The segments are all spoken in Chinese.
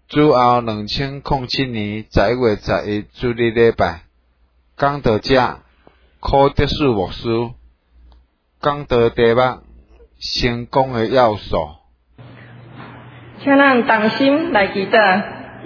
主后2007年11月11日主日礼拜，讲道者柯德士牧师讲道题目成功的要素。 请咱同心来祈祷。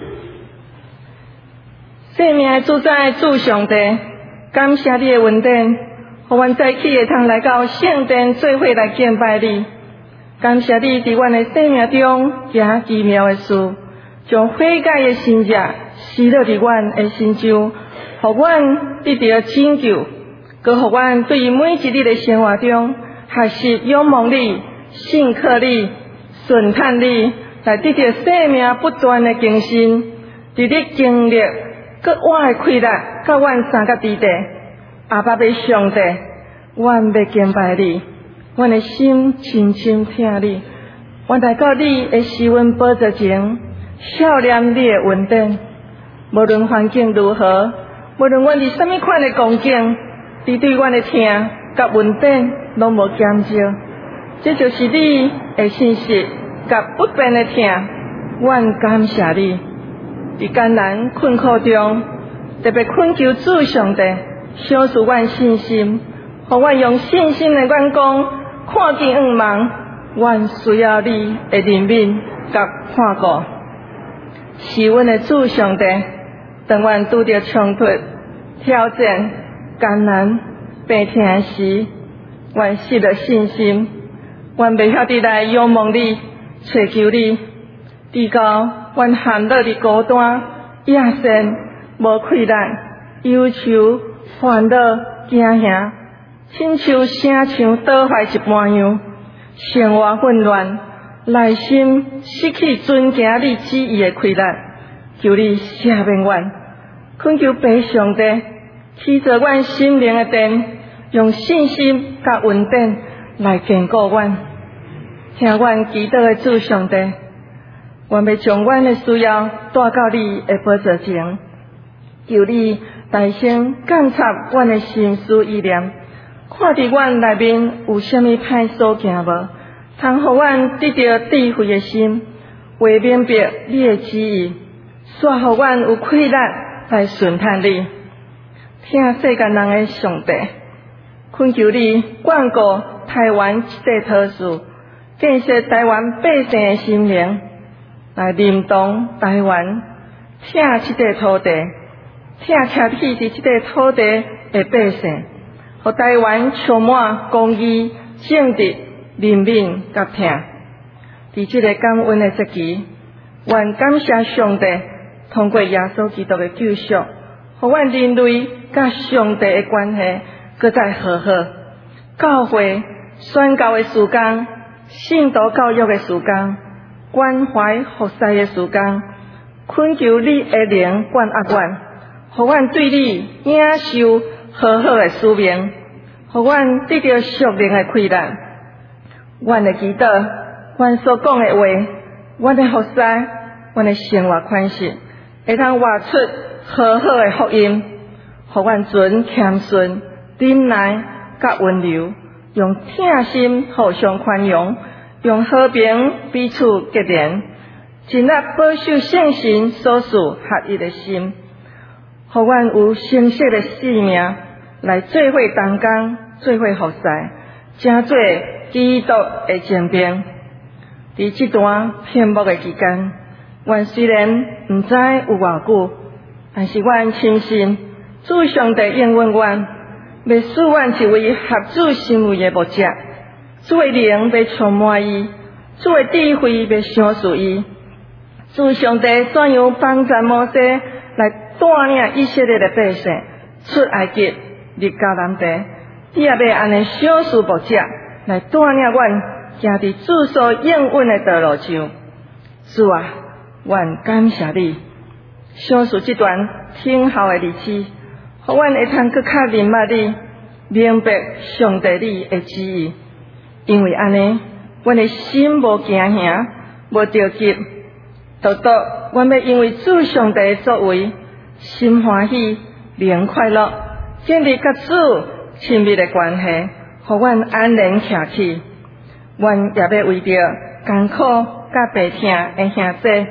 生命的主宰主上帝，感谢你的恩典，互阮早起会通来到圣殿做伙来敬拜你。感谢你伫阮的生命中行奇妙的事，将悔改的心热施落伫阮的心上，互阮得到拯救，佮互阮对每一日的生活中学习仰望你、信靠你、顺叹你，来得到生命不断的更新，伫你经历佮我的快乐，甲阮三个弟弟阿爸的上帝，阮要敬拜你，阮的心深深听你，阮来到你的施恩宝座前，笑念你的恩典。无论环境如何，无论阮伫什么款的光景，你对阮的听甲恩典拢无减少。这就是你的信息甲不变的听，阮感谢你。伫艰难困苦中，特别恳求主上帝小赐阮信心，互阮用信心的眼光看见远望，阮需要你的怜悯甲看顾。是阮的主上帝，当阮拄着冲突、挑战、艰难、病痛时，阮失了信心，阮袂晓得来仰望你、找求你，直到阮陷落伫孤单、野生、无快乐、忧愁、烦恼、惊吓，亲像城墙倒坏一般样，生活混乱，内心失去遵行你旨意的快乐。求你赦免阮，恳求父上帝启造阮心灵的殿，用信心甲恩典来坚固阮。听阮祈祷的主上帝，阮要将阮的需要带到你的宝座前，求你大声监察阮的心思意念，看伫阮内面有啥物歹所行无，通互阮得到智慧的心，为明白你的旨意，煞互阮有快乐来顺叹你。听世间人的上帝，恳求你眷顾台湾这块土地，建设台湾百姓的心灵，来认同台湾，疼这块土地，疼徛伫这块土地的百姓，互台湾充满公义、正直、怜悯甲疼。伫这个感恩的节期，愿感谢上帝通过耶稣基督的救赎，互阮人类甲上帝的关系搁再和好。教会宣教的事工、信徒教育的事工、关怀服侍的事工，恳求你的灵灌压阮，互阮对你领受和好的使命，互阮得到属灵的快乐。阮的祈祷，阮所讲的话，阮的服侍，阮的生活款式，会通活出和好的福音，互阮存谦顺、忍耐甲温柔，用疼心互相宽容，用和平彼此结连，尽力保守圣神所赐合一的心，互阮有成熟的使命，来做伙同工，做伙服侍，正做基督的前边。伫这段偏牧的期间，阮虽然毋知有偌久，但是阮深信主上帝应允阮，要使阮一位合主心意的牧者，主的灵要充满伊，主的智慧要赏赐伊。主上帝怎样帮助摩西来带领以色列的百姓出埃及入迦南地，伊也要安尼赏赐牧者来带领阮行伫主所应允的道路上。主啊，愿感谢你，赏赐这段听候的日子，互阮会通更较明白你，明白上帝你的旨意。因为安尼，阮的心无惊吓，无着急，独独阮要因为主上帝的作为，心欢喜，灵快乐，建立甲主亲密的关系，互阮安然徛起。阮也要为着艰苦甲病痛的兄弟，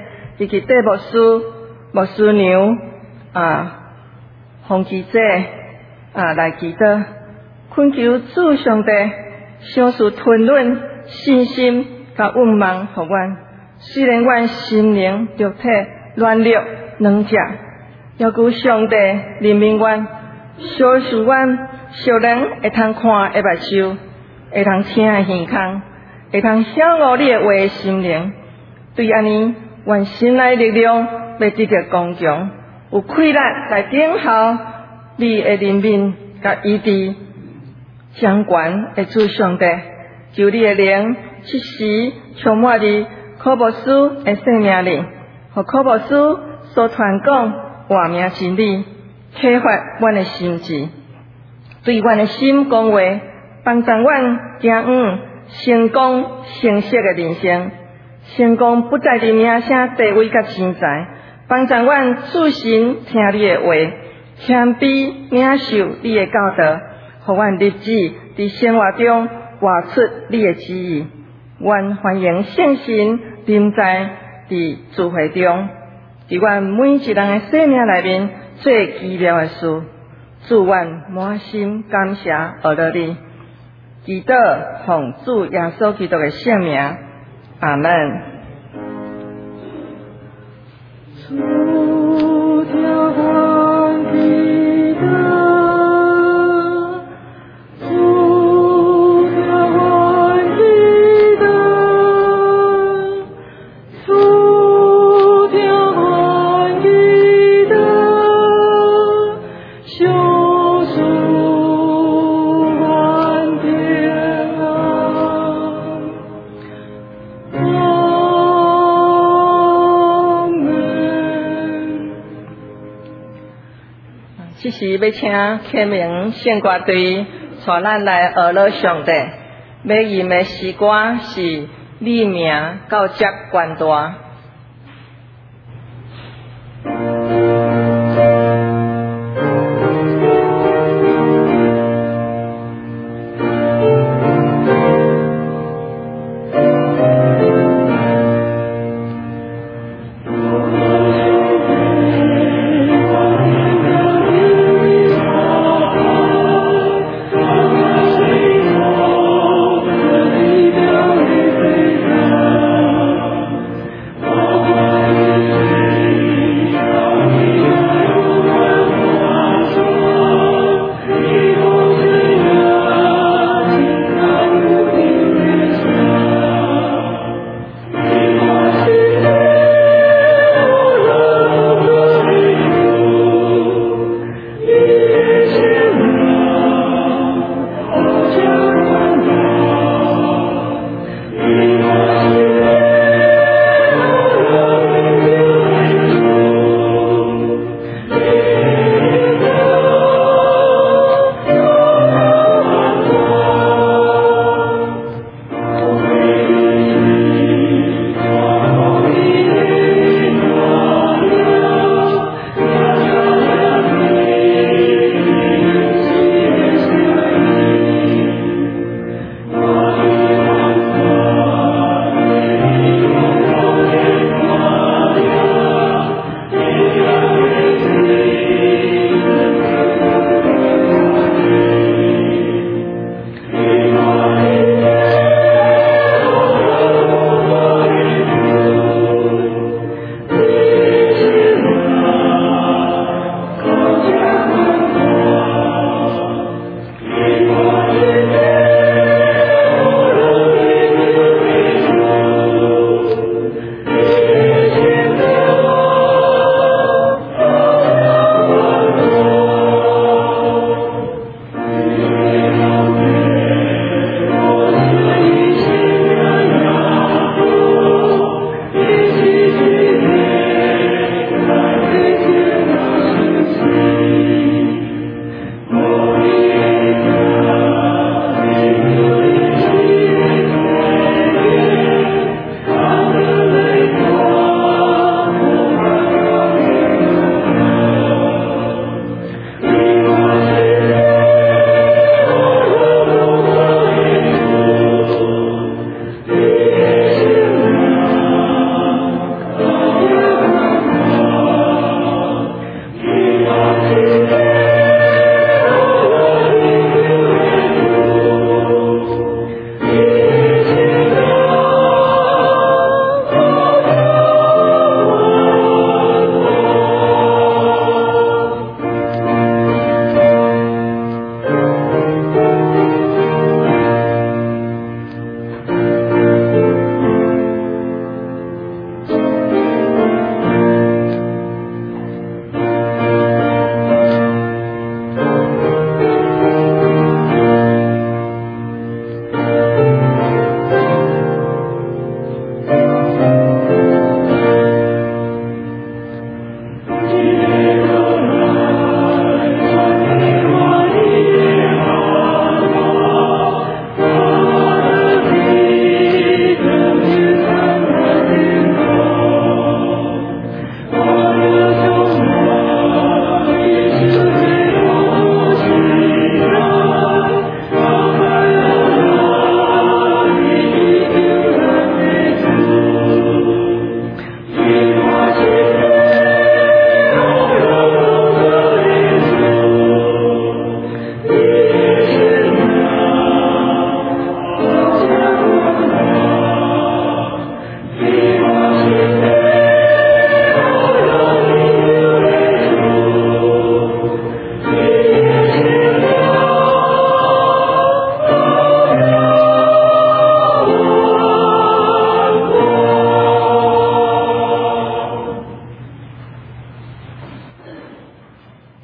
以及戴牧师、牧师娘洪记者来祈祷，恳求主上帝赏赐吞忍、信心甲愿望互阮。虽然阮心灵、肉体软弱软弱，要求上帝怜悯阮，小使阮俗人会通看会目睭，会通听的耳孔，会通晓悟你的话的心灵。对安尼，阮心内力量要直直刚强，有气力来等候你的怜悯甲医治。掌权的主上帝，求你的灵即时充满伫柯牧师的生命里，互柯牧师所传讲话命真理，启发阮的心智，对阮的心讲话，帮助阮行成功成熟的人生。成功不在伫名声、地位甲钱财，帮助阮自信听你的话，谦卑领受你的教导，互阮立志伫生活中活出你的旨意。阮欢迎圣神临在伫聚会中，伫阮每一人的生命内面做奇妙的事。祝阮满心感谢学了你，祈祷奉主耶稣基督的圣名，阿门。 主条欢喜的，主条欢喜的，主条欢喜的，修属万天这时要请启明圣歌队带咱来学了上帝，要吟的诗歌是你名到这关大。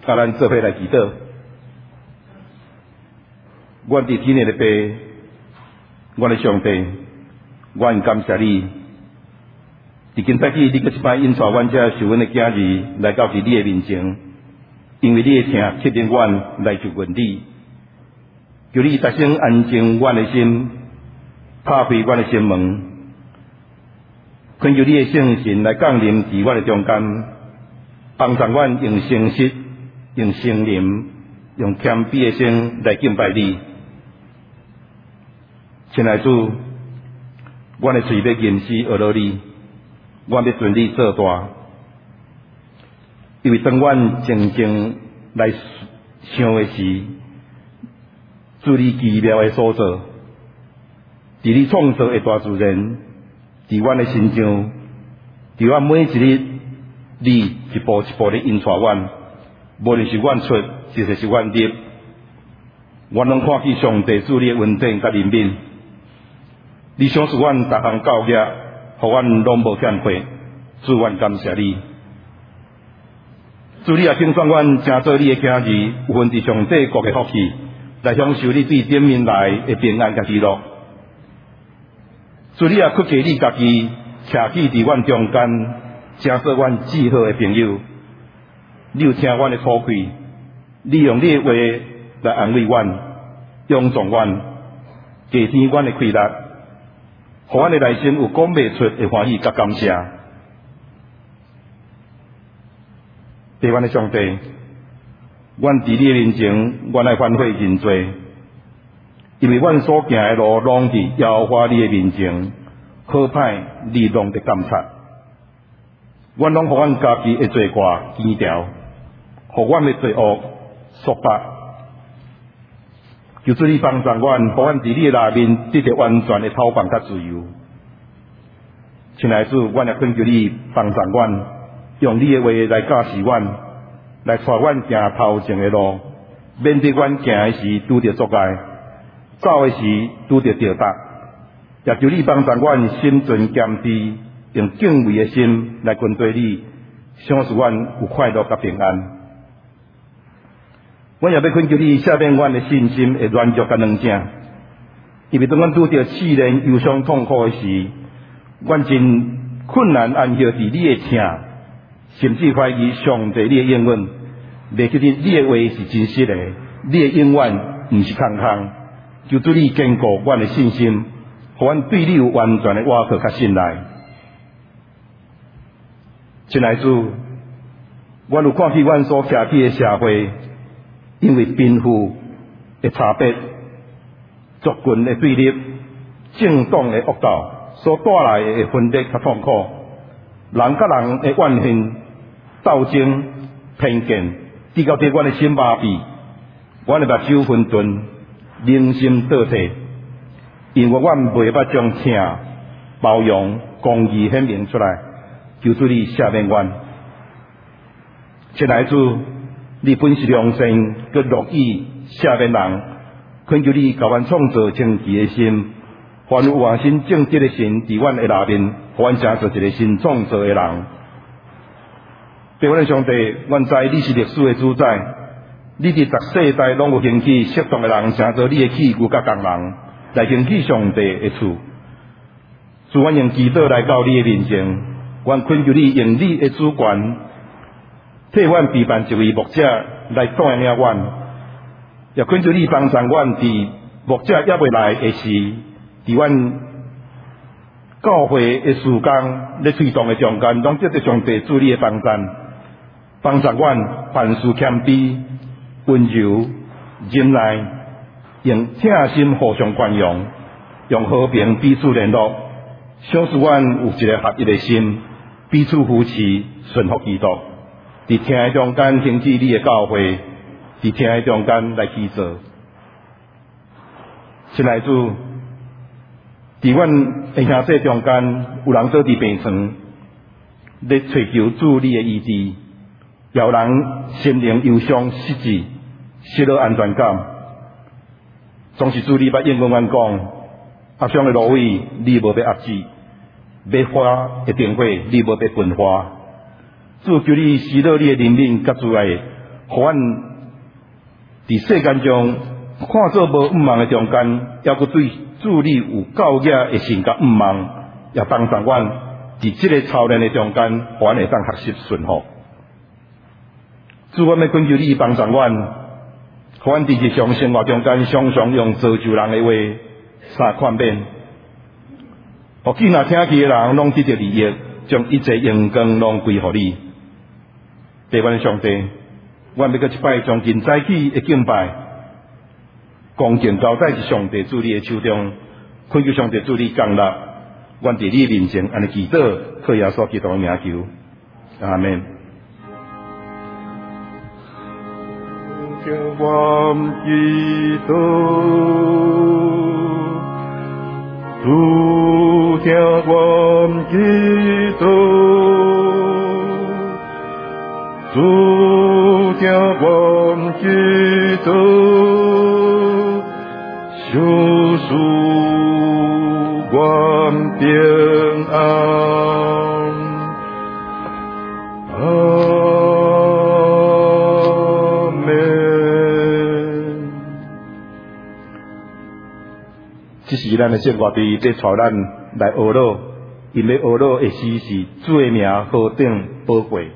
甲咱做伙来祈祷。阮伫天的父，阮的上帝，阮感谢你。伫今早起，你搁一摆引带阮遮受阮的囝儿来到伫你的面前，因为你的疼吸引阮来求问你，求你大声安静阮的心，拍开阮的心门，恳求你的圣神来降临伫阮的中间，帮助阮用诚实、用圣灵、用谦卑的心来敬拜你。亲爱的主，阮的嘴要吟诗学落你，阮要尊你做大，因为当阮静静来想的时，主你奇妙的所做，伫你创造的大自然，伫阮的心上，伫阮每一日，你一步一步地引带阮，无论是阮出，是阮入，阮拢看见上帝主你的恩典甲怜悯。你赏赐阮逐项教业，互阮拢无欠亏，主阮感谢你。主你也请算阮成做你的囝儿，有份伫上帝国的福气，来享受你对顶面来的平安甲喜乐。主你也屈给你家己徛起伫阮中间，成做阮至好的朋友。你有听阮的苦气，你用你的话来安慰阮，养壮阮，加添阮的气力。互阮的内心有讲袂出的欢喜甲感谢。弟阮的上帝，阮伫你的面前，阮来反悔认罪，因为阮所行的路拢伫耶和华你的面前，好歹你拢得监察。阮拢互阮家己的罪过见条，互阮的罪恶束缚。求主你帮助阮，互阮伫你的内面得到完全的透放甲自由。亲爱的主，阮也恳求你帮助阮，用你的话来教示阮，来带阮行头前的路，免得阮行的时拄着阻碍，走的时拄着吊打。也求你帮助阮心存谦卑，用敬畏的心来跟随你，赏赐阮有快乐甲平安。阮也要恳求你赦免阮的信心的软弱甲软正，因为当阮拄着试炼、忧伤、痛苦的时，阮真困难安歇伫你的疼，甚至怀疑上帝你的应允，袂记得你的话是真实的，你的永远毋是空空。求主你坚固阮的信心，互阮对你有完全的倚靠甲信赖。亲爱的主，阮有看见阮所徛起的社会，因为贫富的差别、族群的对立、政党的恶斗所带来的分裂甲痛苦，人甲人的怨恨、斗争、偏见，直到对阮的心麻痹，阮的目睭混沌，灵心倒退，因为阮袂捌将疼、包容、公义显明出来。求主你赦免阮。亲爱的主，你本是良善，佮乐意赦免人，恳求你甲阮创造清奇的心，凡有换心正直的神伫阮的内面，互阮成做一个新创造的人。对阮的上帝，阮知你是历史的主宰，你伫逐世代拢有兴起适当的人，成做你的器具甲工人，来兴起上帝的厝。主，阮用祈祷来到你的面前，阮恳求你用你的主权，替阮陪伴一位牧者来带领阮，也恳求你帮助阮伫牧者也未来的时，伫阮教会的事工咧推动的中间，拢得到上帝主你的帮助，帮助阮凡事谦卑、温柔、忍耐，用疼心互相宽容，用和平彼此联络，赏赐阮有一个合一的心，彼此扶持，顺服基督。伫听的中间兴起你的教会，伫听的中间来去做。亲爱的主，伫阮的兄弟中间，有人做伫病床，咧寻求主你的医治，有人心灵忧伤失志，失了安全感。总是主你捌应允阮讲，压伤的芦苇你无要压制，要花的灯火你无要焚化。主求你施了你的怜悯甲慈爱， 互阮伫世间中看做无毋茫的中间，还佫对主理有教nghĩa的性格毋茫，也帮助阮伫即个操练的中间，互阮会当学习顺服。主，阮要恳求你帮助阮，互阮伫日常生活中间常常用造就人的话三款面，互见若听去的人拢得到利益，将一切荣光拢归互你。弟阮的上帝，阮要搁一摆从今早起的敬拜，恭敬交代伫上帝主你的手中，恳求上帝主你降落，阮伫你面前安尼祈祷，靠耶稣基督的名求，阿门。 我祈祷，主听我祈祷，主听我祈祷，救赎我平安。 这是咱的圣歌队在带咱来学乐，因为学乐的诗是主的名何等宝贵。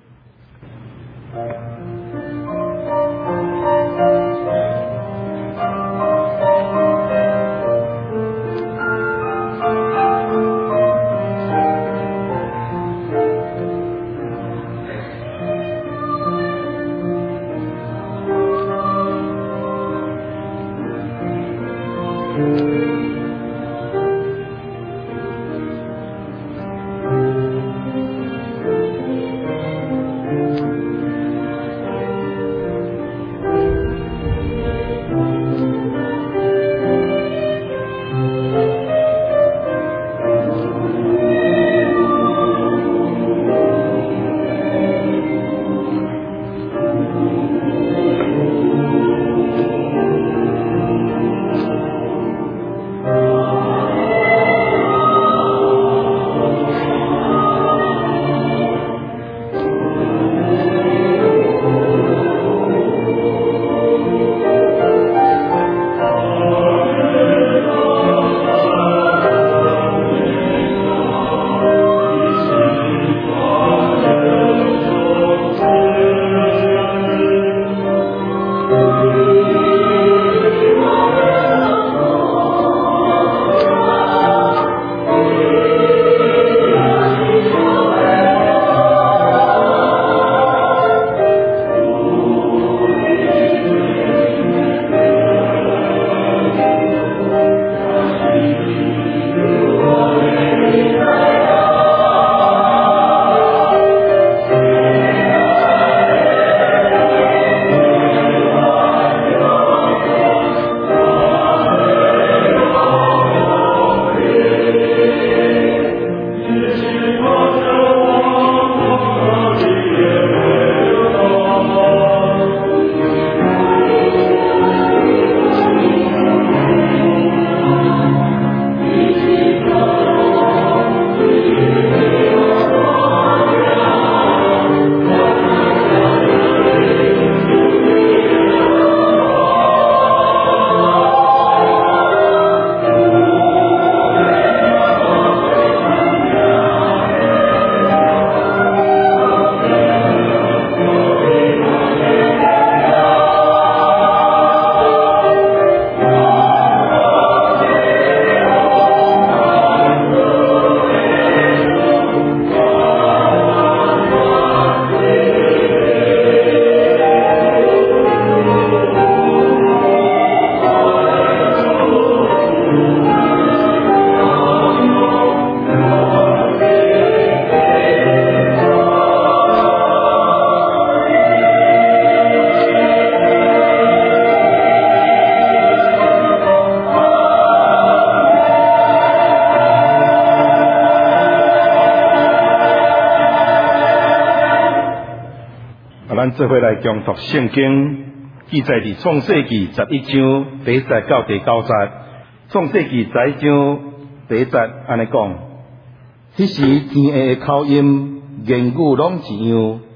咱做伙来共读圣经，记载伫创世纪11章第1节到第9节。创世纪11章第1节安尼讲：迄时天下的口音言语拢一样，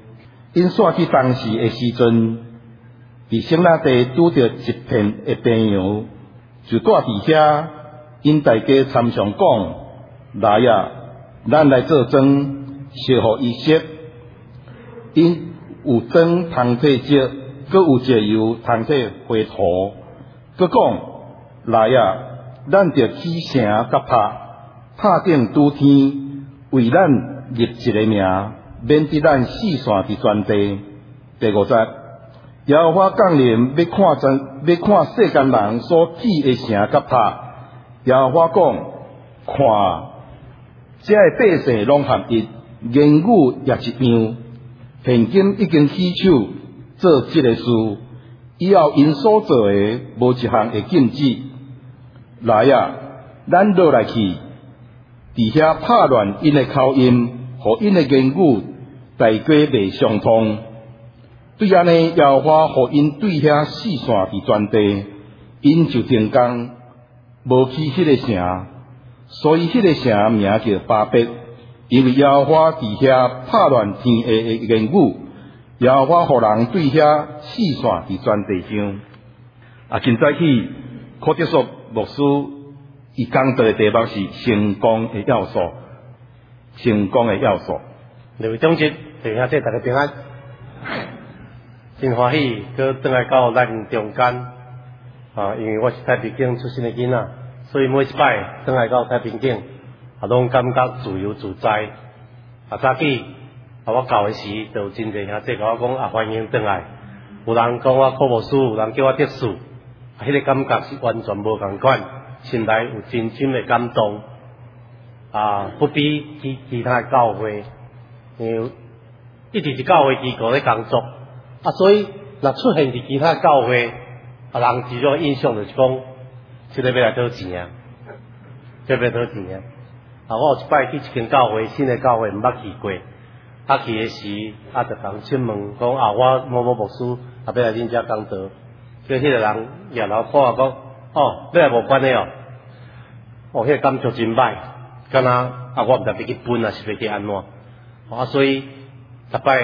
因煞去当时的时阵，伫省那地拄着一片的平洋，就住伫遐，因大家参详讲：来啊，咱来做庄，烧互伊食。因有庄通体食，搁有石油通体花土。搁讲：来啊，咱着起城甲拍顶拄天，为咱立一个名，免得咱四散伫全地。第50，耶和华降临，要看世间人所起的城甲拍。耶和华讲：看，这的百姓拢合一，言语也一样。现今已经起手做这个事，以后因所做的无一项会禁止。来啊，咱落来去，伫遐拍乱因的口音，互因的言语大家袂相通。对安尼，耶和华互因对遐四散伫全地，因就停工，无起迄个城，所以迄个城名叫巴别，因为耶和华伫遐拍乱天下的言语，耶和华互人对遐四散伫全地上。现在起，柯德索牧师伊讲到的题目是成功的要素，成功的要素。 两位总结，弟兄姐大家平安，真欢喜，搁转来到咱中间因为我是太平境出身的囡仔，所以每一摆转来到太平境，拢感觉自由自在。早起我教的时，就有真侪兄弟甲我讲欢迎转来。有人讲我科牧师，有人叫我特殊，迄个感觉是完全无共款，心内有真心的感动。不比其他的教会，因为一直是教会机构咧工作，所以若出现伫其他的教会，人只种印象就是讲，这个要来讨钱啊，这个要讨钱啊。我有一摆去一间教会，新的教会毋捌去过，去的时，就共请问讲我某某牧师要来恁遮讲道，叫迄个人也老看讲，要来无关的迄个感觉真歹，敢若我毋知要去分是要去安怎，所以逐摆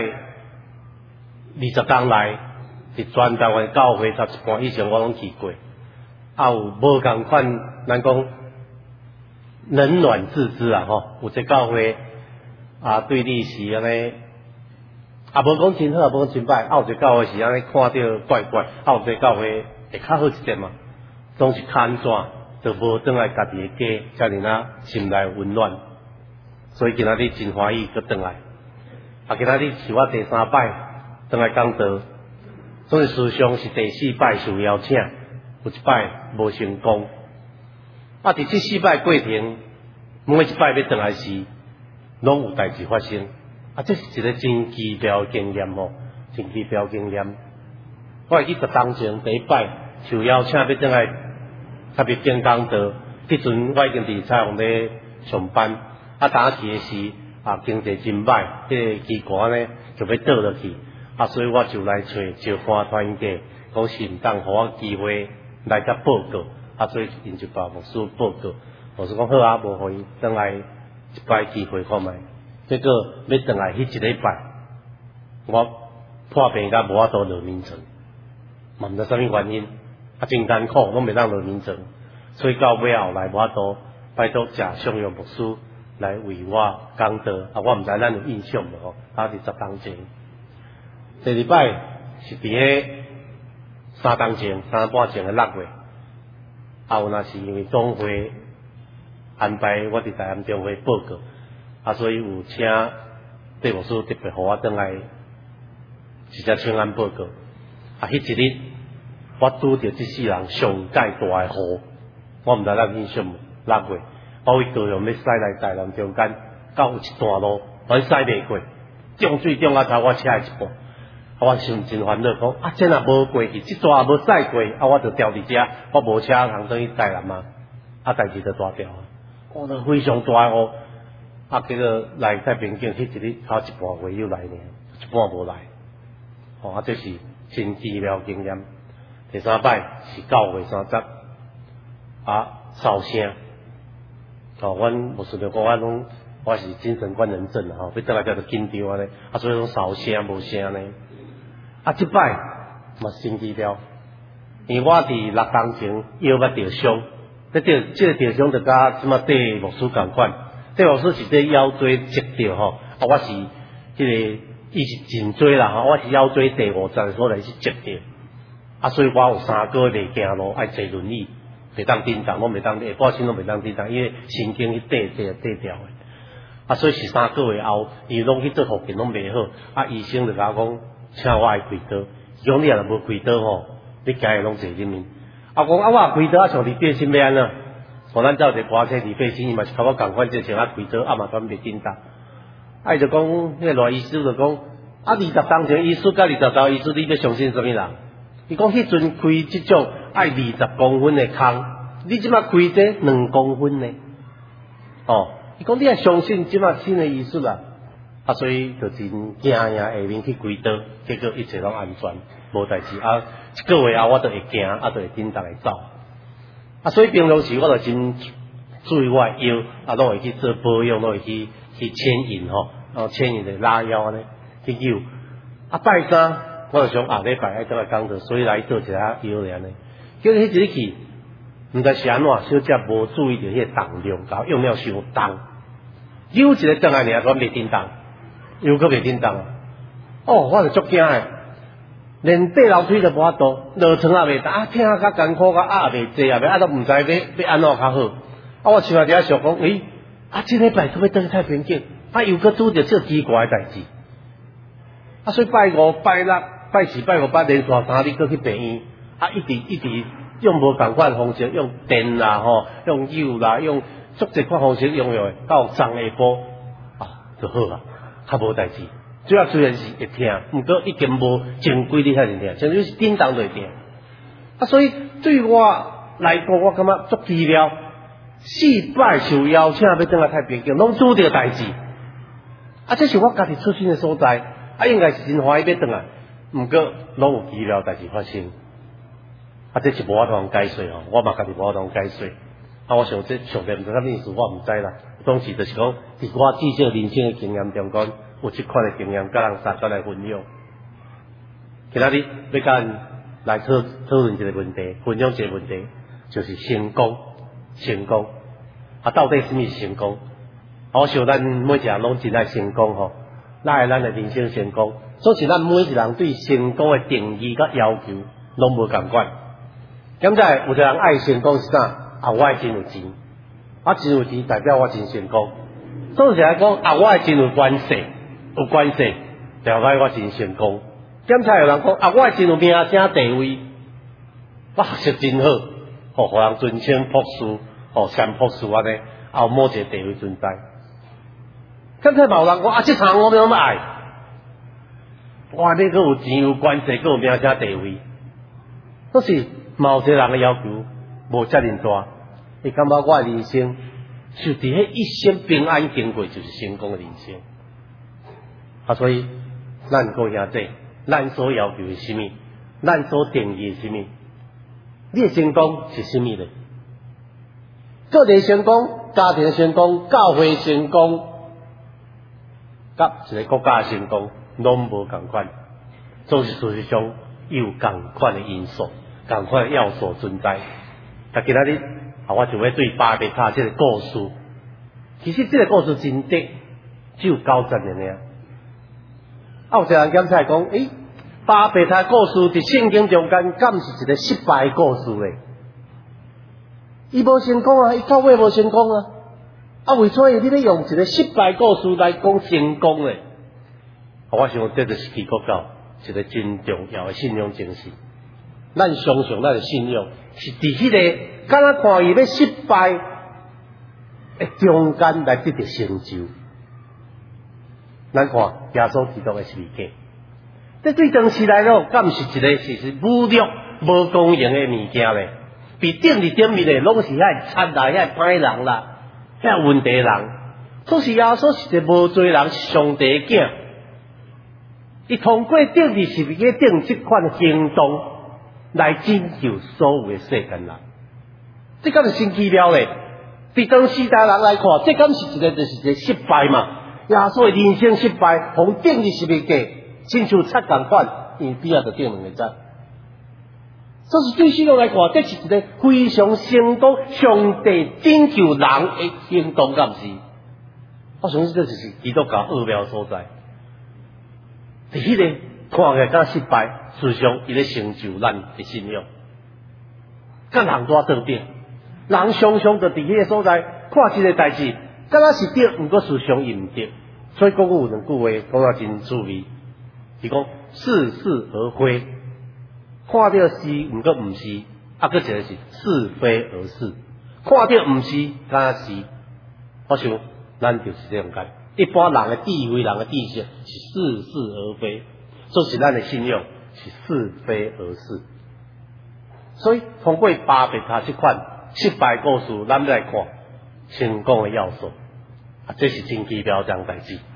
20天内，伫全台湾教会差一半以上我拢去过，有无共款，咱讲冷暖自知有一教会对你是安尼，无讲真好，无讲真歹，有一教会是安尼看到怪怪，有一教会会较好一点嘛，总是较安怎，就无转来家己的家，遮尔心内温暖，所以今仔日真欢喜搁转来。今仔日是我第3摆转来讲道，总是事实上是第4摆受邀请，有一摆无成功。伫这4摆过程，每一摆要转来时，拢有代志发生。这是一个真奇妙的经验真奇妙的经验。我会记10当前第1摆受邀请要转来特别讲讲道，迄阵我已经伫彩虹咧上班，打去的时经济真歹，迄个机关呢就要倒落去，所以我就来找石花团家，讲是毋当互我机会来甲报告，所以因就把牧师报告，牧师讲好无互伊转来一摆机会看觅。结果要转来迄一礼拜，我破病甲无法度落眠床，嘛毋知啥物原因，真艰苦，拢袂当落眠床，所以到尾后来无法度拜托谢相用牧师来为我讲道，我毋知咱有印象无伫10当前。第2摆是伫迄3当前、3半前的6月，有若是因为总会安排我伫台南中会报告。所以有请戴牧师特别互我转来一只请安报告。迄一日我拄着这世人上介大的雨，我毋知咱印象无6月，我为高雄要驶来台南中间，到有一段路我驶袂过，涨水涨头我车的一半，我心真烦恼，讲这若无过去，这段也无驶过，我就掉伫遮，我无车通转去台南代志就大条我都非常大的雨。结果来太平境，迄一日头一半月又来呢，一半无来。这是真奇妙经验。第3摆是9月30，哨声。阮牧师就讲，我拢我是精神官能症吼，要倒来叫做紧张安尼，所以讲少声无声呢。即摆嘛神奇了，因为我伫6当前腰捌着伤，即个着伤就甲即马戴牧师共款，戴牧师是伫腰椎折着吼，我是即个伊是颈椎啦吼，我是腰椎第50所来是折着，所以我有3个月袂行路，爱坐轮椅，袂当振动，我袂当下半身拢袂当振动，因为神经去缀掉的，所以是3个月后，伊拢去做复健拢袂好，医生就甲我讲，请我爱开刀，讲你若无开刀吼，你行的拢坐入面，我讲我开刀上伫8心要安怎？我咱走一个歌车伫8心，伊嘛是甲我共款，即像开刀，嘛全袂振动，伊就讲，迄个罗医师就讲，20当前医师甲20当医师，你要相信什么人？伊讲迄阵开即种爱20公分的空，你即马开这2公分呢？伊讲你也相信即马新的医术啦，所以就真惊下面去开刀，结果一切拢安全，无代志。1个月后我就会行，就会振动来走。所以平常时我就真注意我的腰，拢会去做保养，拢会去牵引牵引的拉腰呢，去扭。拜三我就想礼拜爱倒来讲课，所以来做一下腰尔呢。结果迄一日去，毋知是安怎，小姐无注意到迄个重量，甲用了伤重，扭一个转来尔，我袂振动，又搁袂振动。我就足惊诶，连爬楼梯都无法度，落床也袂得，听较艰苦，甲袂济也袂，都毋知要安怎较好。我想伫遐想讲，即礼拜可要倒去太平境，又搁拄着这奇怪诶代志。所以拜5、拜6、拜4、拜5、拜连续3日搁去病院，一直用无共款方式，用电啦用油啦，用足一款方式用的，到昨下晡就好啊，较无代志。主要虽然是会痛，毋过已经无前几日遐尔痛，像就是振动就痛。所以对我来讲，我感觉足奇妙。4摆受邀请要转来太平境，拢拄着代志。这是我家己出身的所在。应该是真欢喜要转来，毋过拢有奇妙代志发生。这是无法通解释我嘛家己无法通解释。我想这上帝毋知啥物意思，我毋知啦。当时就是讲，伫我至少人生的经验中间，有即款的经验，甲人大家来分享。今仔日要甲人来讨论一个问题，分享一个问题，就是成功。到底什么是成功？我想咱每一个人拢真爱成功咱的人生成功，总是咱每一个人对成功的定义甲要求拢无共款。现在有一个人爱成功是啥？我爱真有钱，真有钱代表我真成功。总是来讲我爱真有关系，代表我真成功。检查有人讲我爱真有名声地位，我学习真好，互人尊称博士，三博士安尼，有某一个地位存在。刚才某人讲这场我要爱，你搁有钱有关系，搁有名声地位，都是某一个人的要求无遮尔大。你感觉我的人生就伫迄一生平安经过，就是成功的人生。所以咱各位兄弟，咱所要求是甚么？咱所定义是甚么？你的成功是甚么呢？个人成功、家庭成功、教会成功。甲一个国家的成功拢无共款，总是事实上有共款的因素、共款的要素存在。今仔日我就要对巴别塔这个故事，其实这个故事真短，只有90年有一个人检查讲，巴别塔故事伫圣经中间，敢是一个失败的故事咧？伊无成功伊到尾无成功为什么你要用一个失败故事来讲成功呢？我想这就是基督教一个真重要的信仰精神。咱相信咱的信仰是伫迄个敢若看伊要失败的中间来得到成就。咱看耶稣基督的世界，这对当时来讲，敢是一个是侮辱、无公平的物件咧？比顶伫顶面的拢是遐惨啦、遐歹人啦。遐问题人，总是耶稣是一个无罪人，是上帝的囝。伊通过顶伫是个顶即款行动来拯救所有的世间人，这敢是神奇了咧！ 伫当时代人来看，这敢是一个就是一个失败嘛？耶稣的人生失败，红顶20个价，亲像贼共款，因为比啊就顶2个贼。这是对世人来看，这是一个非常成功、上帝拯救人的行动，敢是？我相信这就是基督教奥妙所在。伫迄个看起来敢失败，事实上伊咧成就咱的信仰。甲人多对比，人常常就伫迄个所在看一个代志，敢若是对，毋过事实上伊毋对。所以讲有两句话讲啊真趣味，是讲似是而非，看到是毋过毋是，啊，佫一个是是非而是，看到毋是，敢若是。我想咱就是这样解。一般人的智慧、人的知识是似是而非，就是咱的信仰是是非而是。所以通过巴别塔这款失败故事，咱来看成功的要素，啊，这是真奇妙桩代志。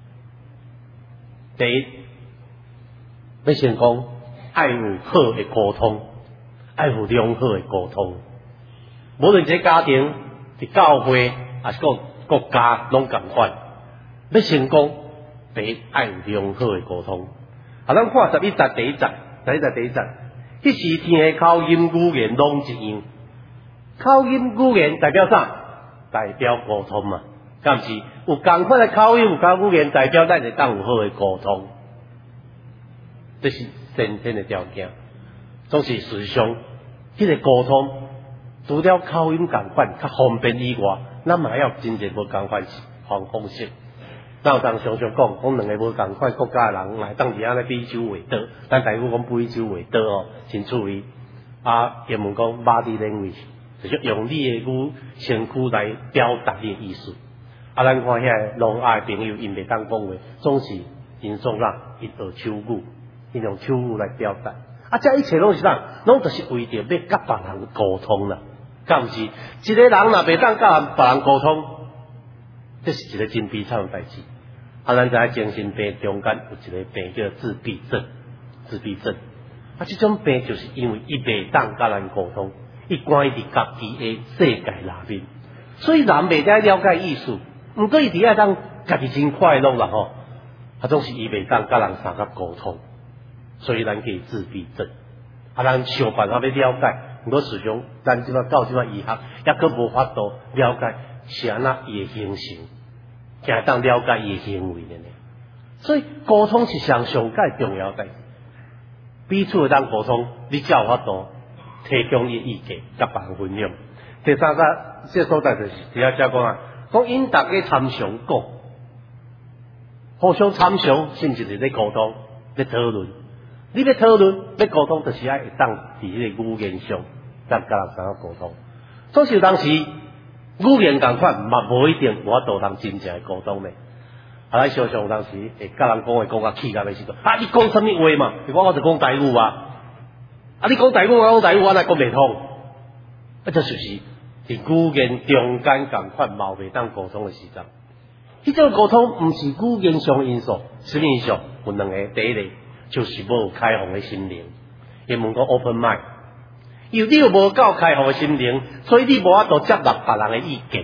第一，要成功，爱有好的沟通，爱有良好的沟通。无论这家庭、伫教会，还是讲国家，拢共款。要成功，第一爱有良好的沟通。啊，咱看11节第一节，迄时天的口音语言拢一样。口音语言代表啥？代表沟通嘛，敢是？有共款的口音，有共语言，代表咱会当有好的沟通，这是先天的条件。总是事实上，迄个沟通除了口音共款较方便以外，咱嘛要真正无共款方式。咱有当常常讲两个无共款国家的人来当伫安尼比手画刀，咱台语讲比手画刀哦，真趣味。啊，英文讲 body language， 就是用你的身躯来表达你的意思。啊，咱看遐聋哑的朋友，因袂当讲话，总是因创啥？因学手语，因用手语来表达。啊，这一切拢是啥？拢就是为着要甲别人沟通啦，敢毋是？一个人若袂当甲别人沟通，这是一个真悲惨的代志。啊，咱在精神病中间有一个病叫自闭症，啊，这种病就是因为伊袂当甲人沟通，伊关伫家己的世界内面，所以人袂当了解意思，毋过伊伫遐当家己真快乐啦吼，啊，总是伊袂当甲人相甲沟通，所以咱叫自闭症。啊，咱想办法要了解，毋过事实上咱即摆到即摆医学，抑佫无法度了解是安那伊的形成。才当了解伊的行为的呢，所以沟通是上介重要的代志。彼此会当沟通，你才有法度提供你的意见，甲别人分享。第三个这所在就是只要讲啊，讲因大家参详讲，互相参详，是毋是咧沟通、咧讨论？你咧讨论、咧沟通，就是爱会当伫迄个语言上，甲人相沟通。总是有当时。语言共款，嘛无一定有法度通真正的沟通咧。啊，咱常常有当时会甲人讲话讲气甲的时阵，啊，你讲什么话嘛？我就讲台语啊。啊，你讲台语，我讲台语，我来讲袂通。啊，这就是伫语言中间共款，嘛袂当沟通的时阵。迄种沟通毋是语言上因素，什么因素？有两个，第一个就是无开放的心灵，英文讲 open mind。因为你又无够开放的心灵，所以你无法度接纳别人的意见，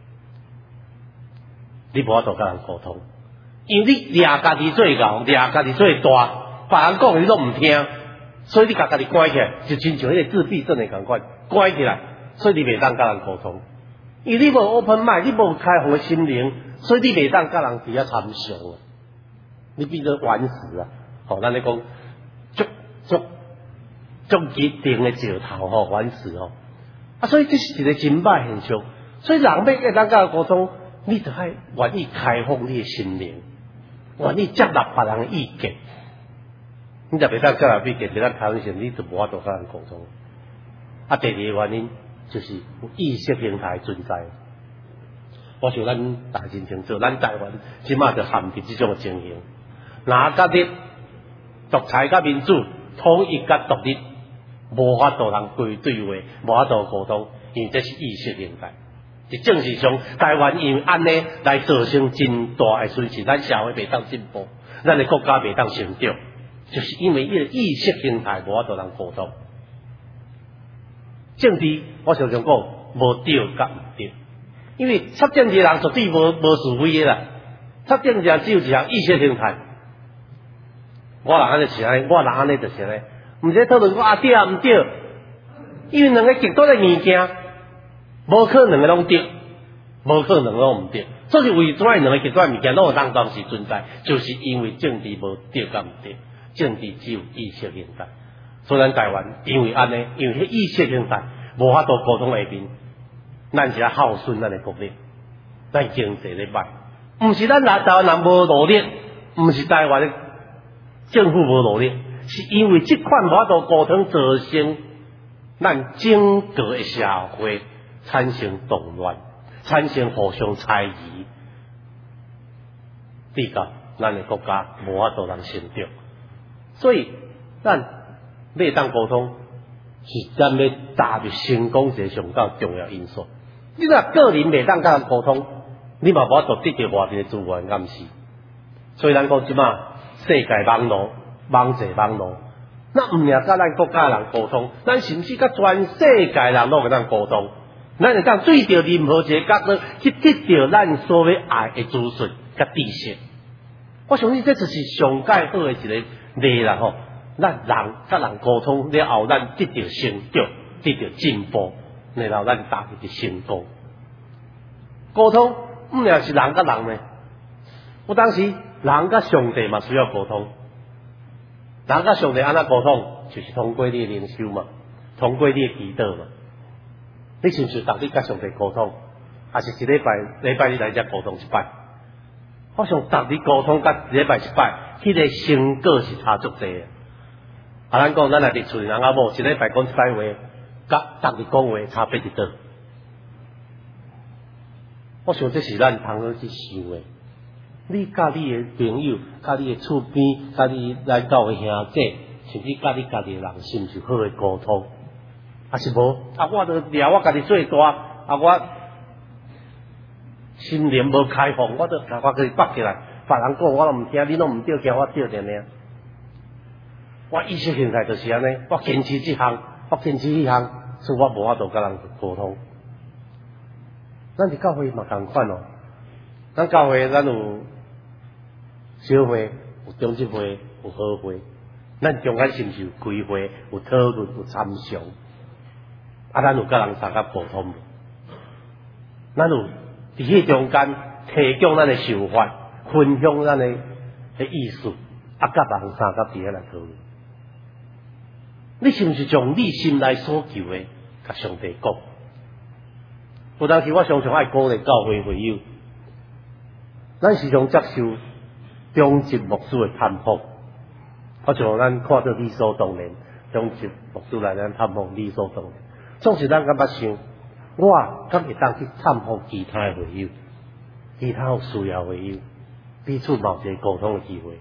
你无法度甲人沟通。因为你掠家己做牛，掠家己做大，别人讲你都毋听，所以你甲家己关起来，就亲像迄个自闭症的共款，关起来，所以你袂当甲人沟通。因为你无 open mind， 你无开放的心灵，所以你袂当甲人伫遐参详，你变做顽石啊！好，咱咧讲足一定的石头吼，顽石吼，啊，所以这是一个真歹现象。所以人要跟咱甲沟通，你就爱愿意开放你的心灵，愿意接纳别人的意见。你就袂当接纳意见，袂当开放心，你就无法度甲人沟通。啊，第二个原因就是有意识形态存在。我想咱大真清楚，咱台湾即马就陷入这种情形，哪甲你独裁甲民主，统一甲独立。无法度人对话，无法度沟通，因为这是意识形态。伫政治上，台湾因为安尼来造成真大的损失，咱社会袂当进步，咱的国家袂当成长，就是因为伊个意识形态无法度人沟通。政治我常常讲，无对甲毋对， 因为插政治人绝对无是非的啦，插政治人只有一项意识形态。我人安尼是安尼，我人安尼就是安尼，毋使讨论我对啊毋对，因为两个极端的物件，无可能两个拢对，无可能拢毋对。所以为怎两个极端的物件拢有当当时存在，就是因为政治无对甲毋对，政治只有意识形态。所以咱台湾因为安尼，因为迄意识形态无法度沟通下面，咱是要孝顺咱的国力，咱经济咧歹，毋是咱台湾人无努力，毋是台湾的政府无努力，是因为这款无法度沟通造成咱整个的社会产生动乱，产生互相猜疑，逼到咱的国家无法度人成长。所以咱要当沟通，是咱要踏入成功一个上较重要因素。你若个人袂当甲人沟通，你嘛无法度得到外面的资源，敢毋是？所以咱讲即马世界网络，网际网络，那毋尔甲咱国家人沟通，咱甚至甲全世界人拢甲咱沟通，咱会当对着任何一个角度去得到咱所要爱的资讯甲知识。我相信这就是上界好的一个例啦吼。咱人甲人沟通了后，咱得到成长，得到进步，然后咱达到成功。沟通毋也是人甲人呢？有当时人甲上帝嘛需要沟通。人甲上帝安怎沟通？就是通过你的灵修嘛，通过你的祈祷嘛。你是毋是逐日甲上帝沟通？还是一礼拜你来遮沟通一摆？我想逐日沟通甲一礼拜一摆，迄个成果是差足济。咱讲，咱来伫厝人阿某一礼拜讲一摆话，甲逐日讲话差别伫倒？我想这是咱通去想的。你甲你的朋友、甲你的厝边、甲你来教的兄弟，甚至甲你家己的人，是毋是好的沟通？还是无？我著掠我家己做大，我心灵无开放，我著甲我家己绑起来。别人讲我都毋听，你拢毋对，惊我对着呢。我意识形态就是安尼，我坚持这项，我坚持迄项，所以我无法度甲人沟通。咱伫教会嘛同款哦，咱教会咱有小会，有中级会，有好会，咱中间是毋是有开会，有讨论，有参详？咱有甲人大家沟通无？咱有伫迄中间提供咱的想法，分享咱的意思，甲人三甲伫遐来讨论。你是毋是从你心内所求的，甲上帝讲？有当时我常常爱鼓励教会会友，咱时常接受中级牧师的探访，我像咱看到理所当然，中级牧师来咱探访理所当然。总是咱感觉想，我敢会当去探访其他的会友，其他有需要的会友，彼此嘛有一个沟通的机会。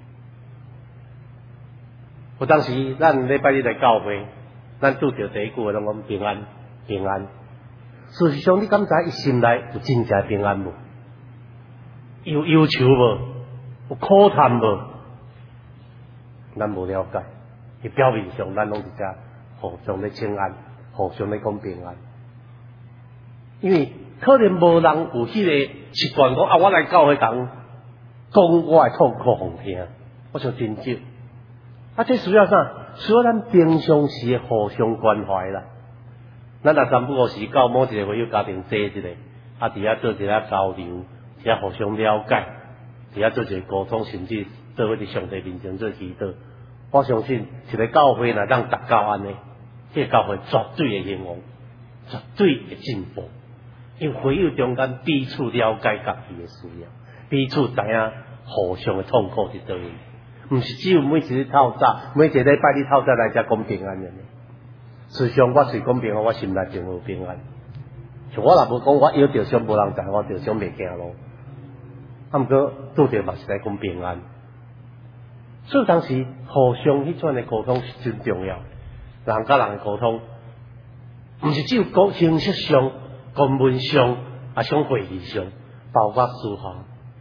有当时咱礼拜日来教会，咱拄着第一句话拢讲平安，平安。事实上，你敢知伊心内有真正平安无？有忧愁无？有苦叹无？咱无了解。伊表面上咱拢是遮互相咧请安，互相咧讲平安。因为可能无人有迄个习惯讲我来教会讲我的痛苦互听，我想真少。这需要啥？需要咱平常时互相关怀啦。咱若三不五时到某一个会友家庭坐一下，伫遐做一下交流，伫遐互相了解，伫遐做一个沟通，甚至做伙伫上帝面前做祈祷。我相信一个教会若当达到安尼，这个教会绝对会兴旺，绝对会进步。因为会友中间彼此了解家己的需要，彼此知影互相的痛苦伫倒位。毋是只有每一日透早，每一个礼拜日透早来遮讲平安的。事实上，我虽讲平安，我心内并无平安。像我若无讲，我摇着伤无人知，我着伤袂行路。毋过拄着嘛是来讲平安。所以当时互相迄种的沟通是真重要。人甲人的沟通，毋是只有讲形式上、公文上，啊像会议上，包括私下。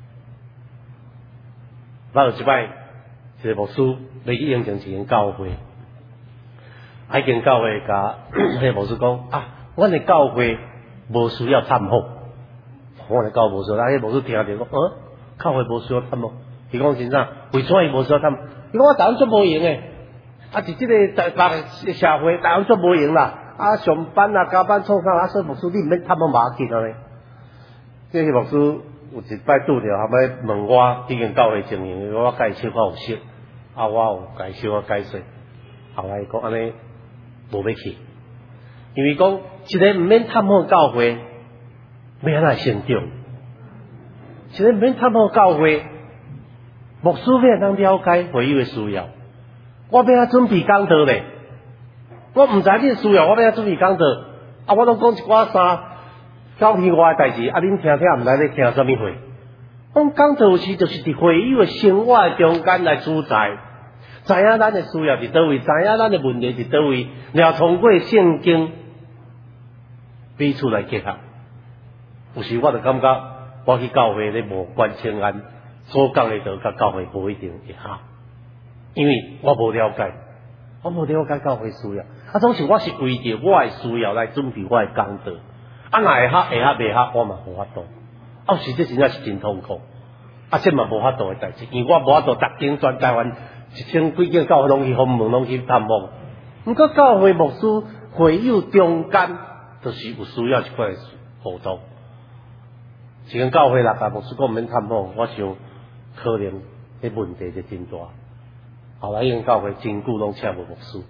我有一摆。一个牧师要去应征一间教会，迄间教会甲迄个牧师讲阮的教会无需要探访， 我来教无需要，迄牧师听着讲，教会无需要探哦。伊讲真啥？为什么伊无需要探？伊讲我逐项做无用诶，伫即个社会，逐项做无用啦。上班啊，加班创啥？所以牧师你毋免探我马紧啊咧。这牧师有一摆拄着，后尾问我已经教会情形，我甲伊小可有熟，我有甲伊小可解释。后来伊讲安尼无要去，因为讲一个毋免探访教会，要安怎成长？一个毋免探访教会，牧师要安怎了解会友的需要？我要安怎准备讲道咧？我毋知你需要，我要安怎准备讲道？我拢讲一寡啥教天外的代志，恁听毋知咧听啥物会？讲讲道有时就是伫会友的生活的中间来主宰。知影咱的需要伫倒位，知影咱的问题伫倒位，然后通过圣经彼此来结合。有时我就感觉我去教会咧无关清安所讲的道，甲教会无一定会合，因为我无了解，教会需要。总是我是为着我的需要来准备我的讲道。若会合袂合，我嘛无法度。有时这真正是真痛苦。这嘛无法度的代志，因为我无法度逐间全台湾。1000几间教会拢去访问，拢去探访。毋过教会牧师会友中间，就是有需要一块互动。一间教会6个牧师讲毋免探访，我想可能迄问题就真大。后来迄间教会真久拢请无牧师，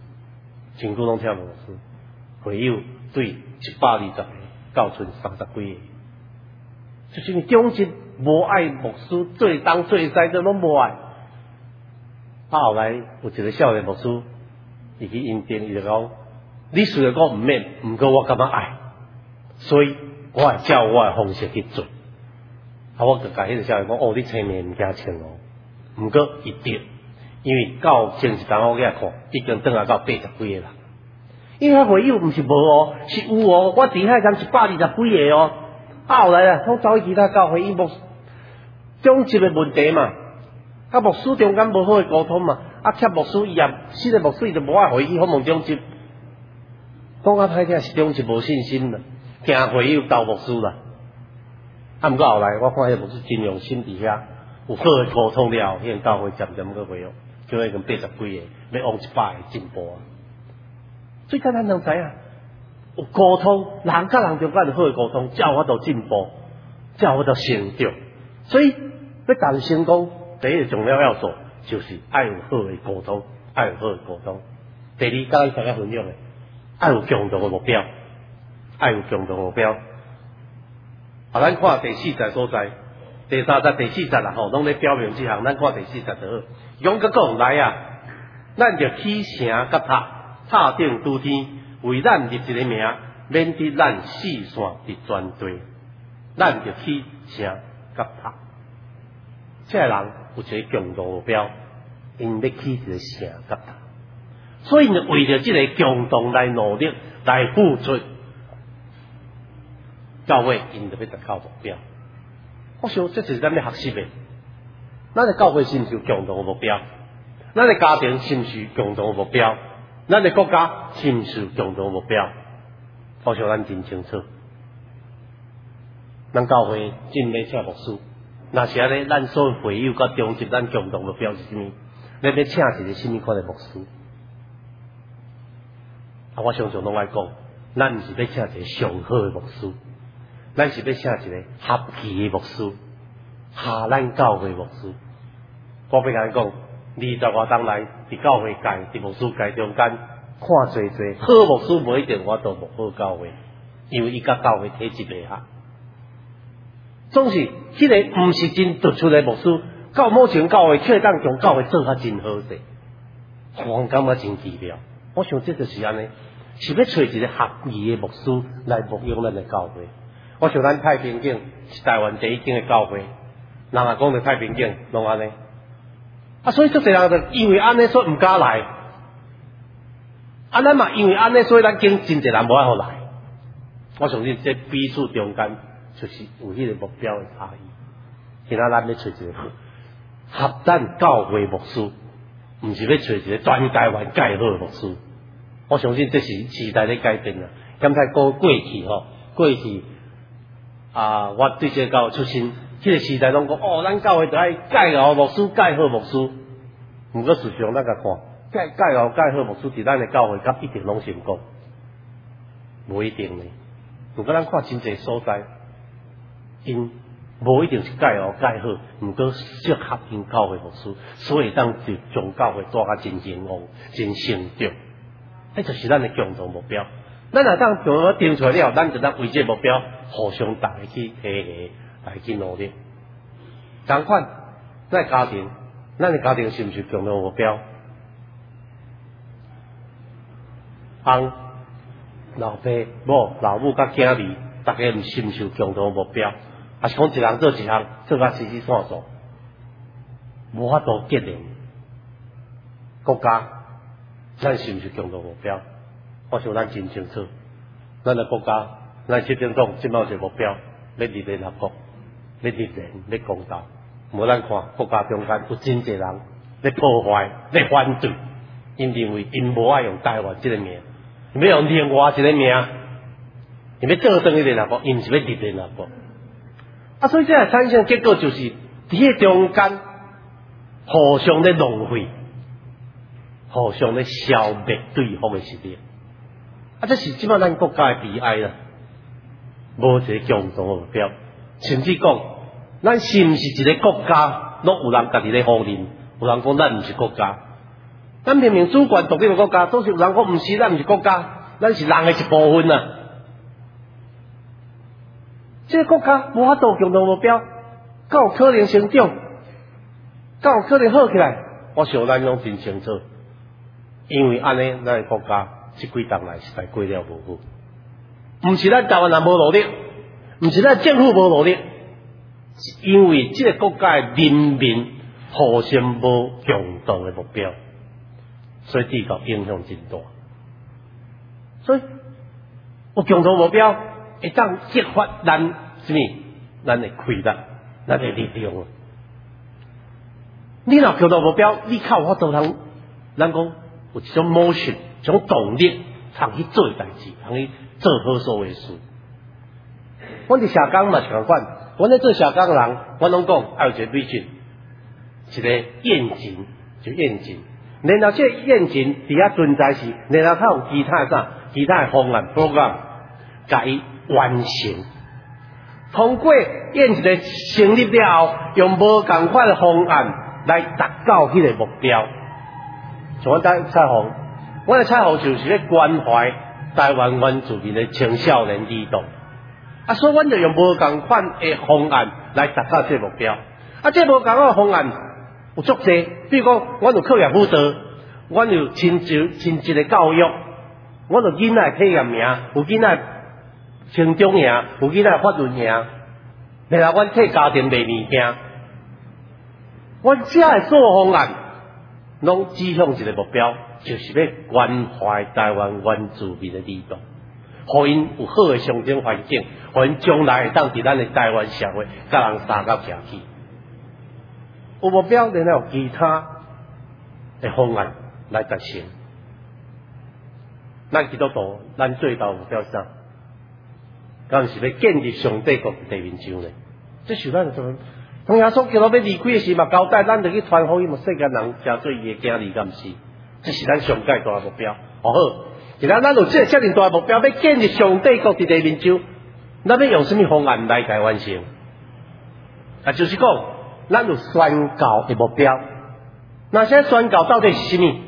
会友对120个到剩30几个，就是因为中间无爱牧师，最东最西都拢无爱。后来有一个少年牧师，伊去应征，伊就讲：你虽然讲毋免，毋过我感觉爱，所以我会照我的方式去做。我就甲迄个少年讲：你穿面毋惊穿哦，毋过一定，因为到前一档我去看，已经转来到80几个人。因为会友毋是无哦，是有哦，我伫遐人120几个哦。后来拢走去其他教会，伊牧种植的问题嘛。牧师中间无好的沟通嘛，贴牧师伊也新的牧师伊就无爱回去访问中职，讲歹听是中职无信心啦，惊会友交牧师啦。毋过后来我看迄牧师真用心伫遐，有好的沟通了，迄教会渐渐去回哦，叫迄个80几个，要往100个进步啊。最简单能知影，有沟通，人甲人中间有好的沟通，才有法度进步，才有法度成长。所以要谈成功。第一个重要要素就是爱有好的沟通，第二，甲咱大家分享的，爱有共同的目标，咱看第40所在，第30、第40啦，拢咧表明这项。咱看第40就好。勇甲讲来啊，咱就起城甲塔顶拄天，为咱立一个名，免得咱四散伫全地。咱就起城甲塔。这个人有一个共同目标，因要起一个城甲塔，所以就为着这个共同来努力来付出，教会因就要达到目标。我想这就是咱要学习的。咱的教会是毋是有共同的目标？咱的家庭是毋是有共同的目标？咱的国家是毋是有共同的目标？我想咱真清楚。咱教会真要请牧师。若是安尼，咱所有会友甲中职，咱共同目标是啥物？咱要请一个什么款的牧师？我常常拢爱讲，咱毋是要请一个上好的牧师，咱是要请一个合宜的牧师，下咱教会牧师。我要甲你讲，20外冬来伫教会界、伫牧师界中间，看侪好牧师无一定我都无好教会，因为伊甲教会体制袂合。总是迄个毋是真突出的牧师，到目前教会却当将教会做较真好势，我感觉真奇妙。我想这就是安尼，是要找一个合宜的牧师来牧养咱的教会。我想咱太平境是台湾第一间的教会，人也讲着太平境拢安尼，所以足侪人就因为安尼所以毋敢来，咱嘛因为安尼所以咱经真侪人无爱好来。我相信这彼此中间。就是有迄个目标的差异，今仔咱要找一个合咱教会牧师，毋是要找一个全台湾介好的牧师。我相信这是时代咧改变啦。敢才过去我对这个教会出身，迄个时代拢讲哦，咱教会就爱介绍牧师，介好牧师。毋过事实上，咱甲看，介绍介好牧师伫咱的教会，甲一定拢成功，无一定呢。毋过咱看真侪所在，因无一定是介绍介好，毋过适合因教会牧师，所以当就将教会带甲真兴旺、真成长。迄就是咱的共同目标。咱若当共同定出来了，咱就当为这目标互相大家去提下，来去努力。同款，咱的家庭，咱的家庭是毋是共同目标？翁、老爸、某、老母甲囝儿，大家毋是毋是有共同目标？还是讲一人做一项，做甲死死算数，无法度结连。国家，咱是毋是共同目标？我想咱真清楚，咱的国家，咱执政党即摆有一个目标，要立联合国，要立人，要公道。无咱看国家中间有真侪人咧破坏、咧反对，因认为因无爱用台湾这个名，要用另外一个名，因要倒转去联合国，因是要立联合国。所以这个产生结果就是伫迄中间互相咧浪费，互相咧消灭对方的实力。这是即摆咱国家的悲哀啦，无一个共同的目标，甚至讲，咱是毋是一个国家，拢有人家己咧否认，有人讲咱毋是国家，咱明明主权独立的国家，总是有人讲毋是，咱毋是国家，咱是人的一部分啊。这个国家无法度共同目标，敢有可能成长，敢有可能好起来？我想咱拢真清楚，因为安尼，咱的国家。这几年来实在过了无好，毋是咱台湾人无努力，毋是咱政府无努力，是因为这个国家的人民互相无共同的目标，所以地球影响真大。所以有共同目标，会当激发咱什么？咱的快乐，咱的力量。你若共同目标，你靠法度通，咱讲有一种 motion。一种动力，通去做代志，通去做好所有事。阮伫社工嘛是共款，阮咧做社工人，阮拢讲要有一个 vision， 一个愿景，就愿景。然后这个愿景伫遐存在时，然后他有其他啥，其他的方案 program， 甲伊完成。通过愿景的成立了后，用无共款的方案来达到迄个目标。像阮在彩虹。我的彩虹就是咧关怀台湾原住民的青少年儿童，所以阮就用无共款的方案来达到这个目标。这无共款的方案有足济，比如讲，阮有课业辅导，阮有亲职的教育，阮有囡仔的体验营，有囡仔成长营，有囡仔法律营，然后阮替家庭卖物件，阮这的所有方案拢指向一个目标。就是要关怀台湾原住民的儿童，互因有好的上升环境，互因将来会当伫咱的台湾社会甲人相交社起。有目标，然后有其他的方案来达成。咱基督徒，咱最大目标是啥？敢是要建立上帝国的地面上呢？这是咱做。当耶稣叫我要离开的时嘛，交代咱着去传福音，世间人诚做伊的囝儿，敢毋是？这是咱上界大的目标。好，既然咱有这遮尔大的目标，要建立上帝国的地面上，咱要用什么方案来解完成？就是讲，咱有宣教的目标。那现在宣教到底是什么？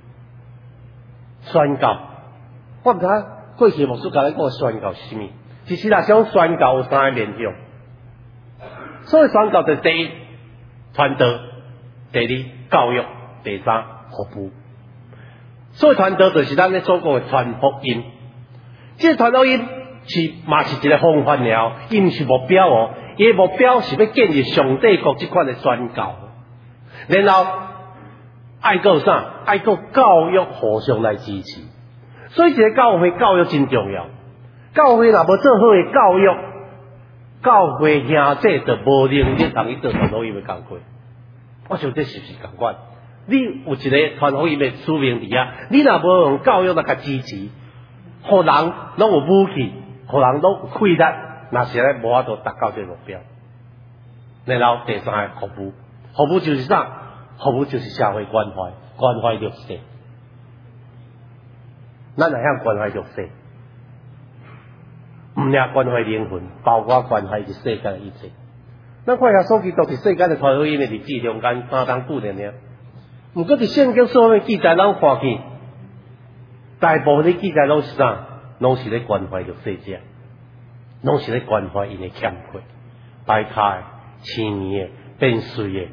宣教，我唔知过去牧师甲咱讲宣教是什么？其实啦，想宣教有三个面向。所以宣教就是第一，传道；第二，教育；第三，服务。所以传道就是咱咧所讲的传福音。这个传福音嘛是一个方法了，伊毋是目标哦。伊的目标是要建立上帝国这款的宣教，然后爱个啥？爱个教育互相来支持。所以一个教会教育真重要。教会若无做好的教育，教会兄弟就无能力通去做传福音的工作。我想这是不是同款？你有一个传福音的使命伫遐，你若无用教育来甲支持，互人拢有武器，互人拢有气力， 若是咧无法度达到这个目标。然后第三个服务，服务就是啥？服务就是社会关怀，关怀弱势。咱来向关怀弱势，唔仅关怀灵魂，包括关怀这世界的一切。咱看下所基督伫世间的传福音的日子中间3当9年了，毋过伫圣经所有记载，咱看去，大部分的记载拢是啥？拢是咧关怀弱势者，拢是咧关怀因的欠缺，摆卡的、青年的、变碎的、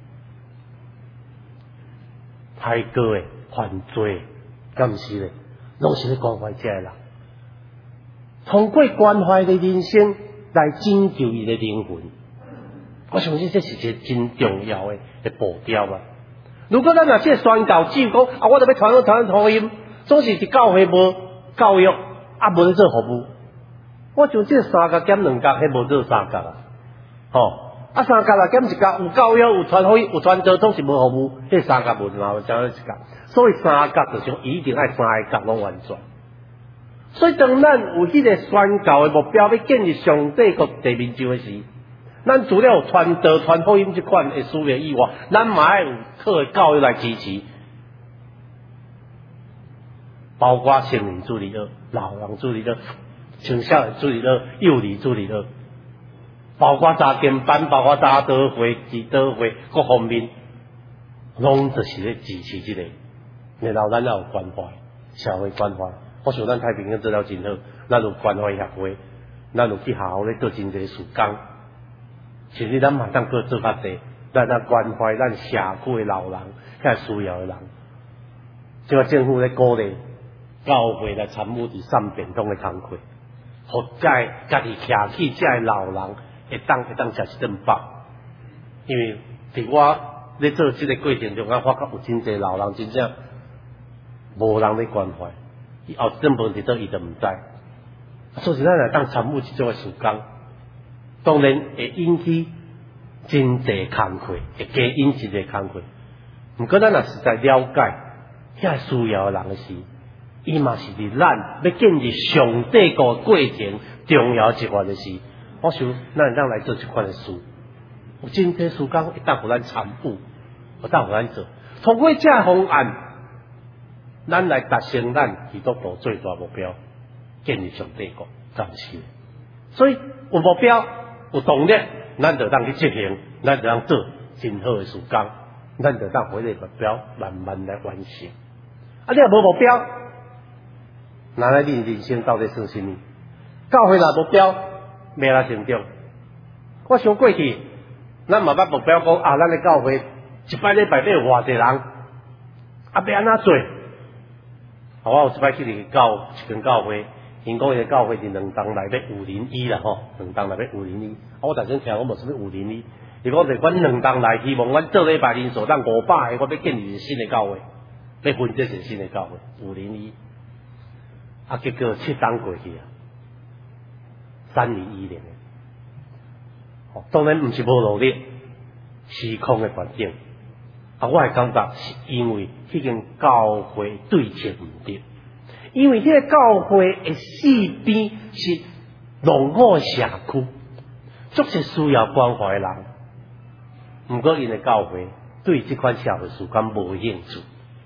歹过的、犯罪的，敢毋是咧？拢是咧关怀这个人，通过关怀的人生来拯救伊的灵魂。我相信这是一个真重要的步调啊！如果咱若这宣教只有讲啊，我著要传福音，总是伫教会无教育，啊无咧做服务，我想这三角减2角，迄无做三角啊！啊三角啦减1角，有教育，有传福音，有传道，总是无服务，这三角无哪有只1角？所以三角就像一定爱三个角拢完全。所以当咱有迄个宣教的目标，要建立上帝国地面上的时，咱除了有传道、传福音这款的需要以外，咱嘛爱有靠的教育来支持，包括成人主义了、老人主义了、青少年主义了、幼儿主义了，包括查经班、包括查道会、祈祷会各方面，拢就是咧支持这个。然后咱也有关怀，社会关怀。我想咱太平洋做了真好，咱有关怀协会，咱有去学校咧做真侪事工。甚至咱嘛当去做较济，咱关怀咱社区的老人，遐需要的人。即个政府咧鼓励教会来参与伫送便当的工课，互家己徛起遮的老人会当食一顿饱。因为伫我咧做即个过程中，我发觉有真侪老人真正无人咧关怀，伊后一顿饭伫倒伊都毋知。所以咱来当参与即种的事工。当然会引起真侪工课，会加引真侪工课。毋过咱若实在了解遐需要的人的时，伊嘛是伫咱要建立上帝国过程重要一环的时，我想咱会当来做这款的事。有真侪事工会当互咱参与，会当互咱做。通过这方案，咱来达成咱基督徒最大目标，建立上帝国，敢是？所以有目标。有动力，咱就当去执行，咱就当做真好的事工，咱就当为这个目标慢慢来完成。啊，你若无目标，那来你人生到底算什么？教会若目标，未来成长。我想过去，咱嘛捌目标讲啊，咱的教会一摆礼拜要有偌济人，啊要安怎做？我有一摆去一间教会。因讲伊个教会伫2栋内要501啦吼，2栋内要501。我逐阵听我无啥物501，伊讲伫阮2栋内，希望阮做礼拜人数当500个，我要建立一个新的教会，要分这一个新的教会501。啊，结果7档过去啊，3-2-1年。当然毋是无努力，时空的环境。啊，我系感觉是因为迄间教会对策毋对。因为这个教会的四边是农户社区，足是需要关怀的人。毋过因的教会对这款社会事工无兴趣，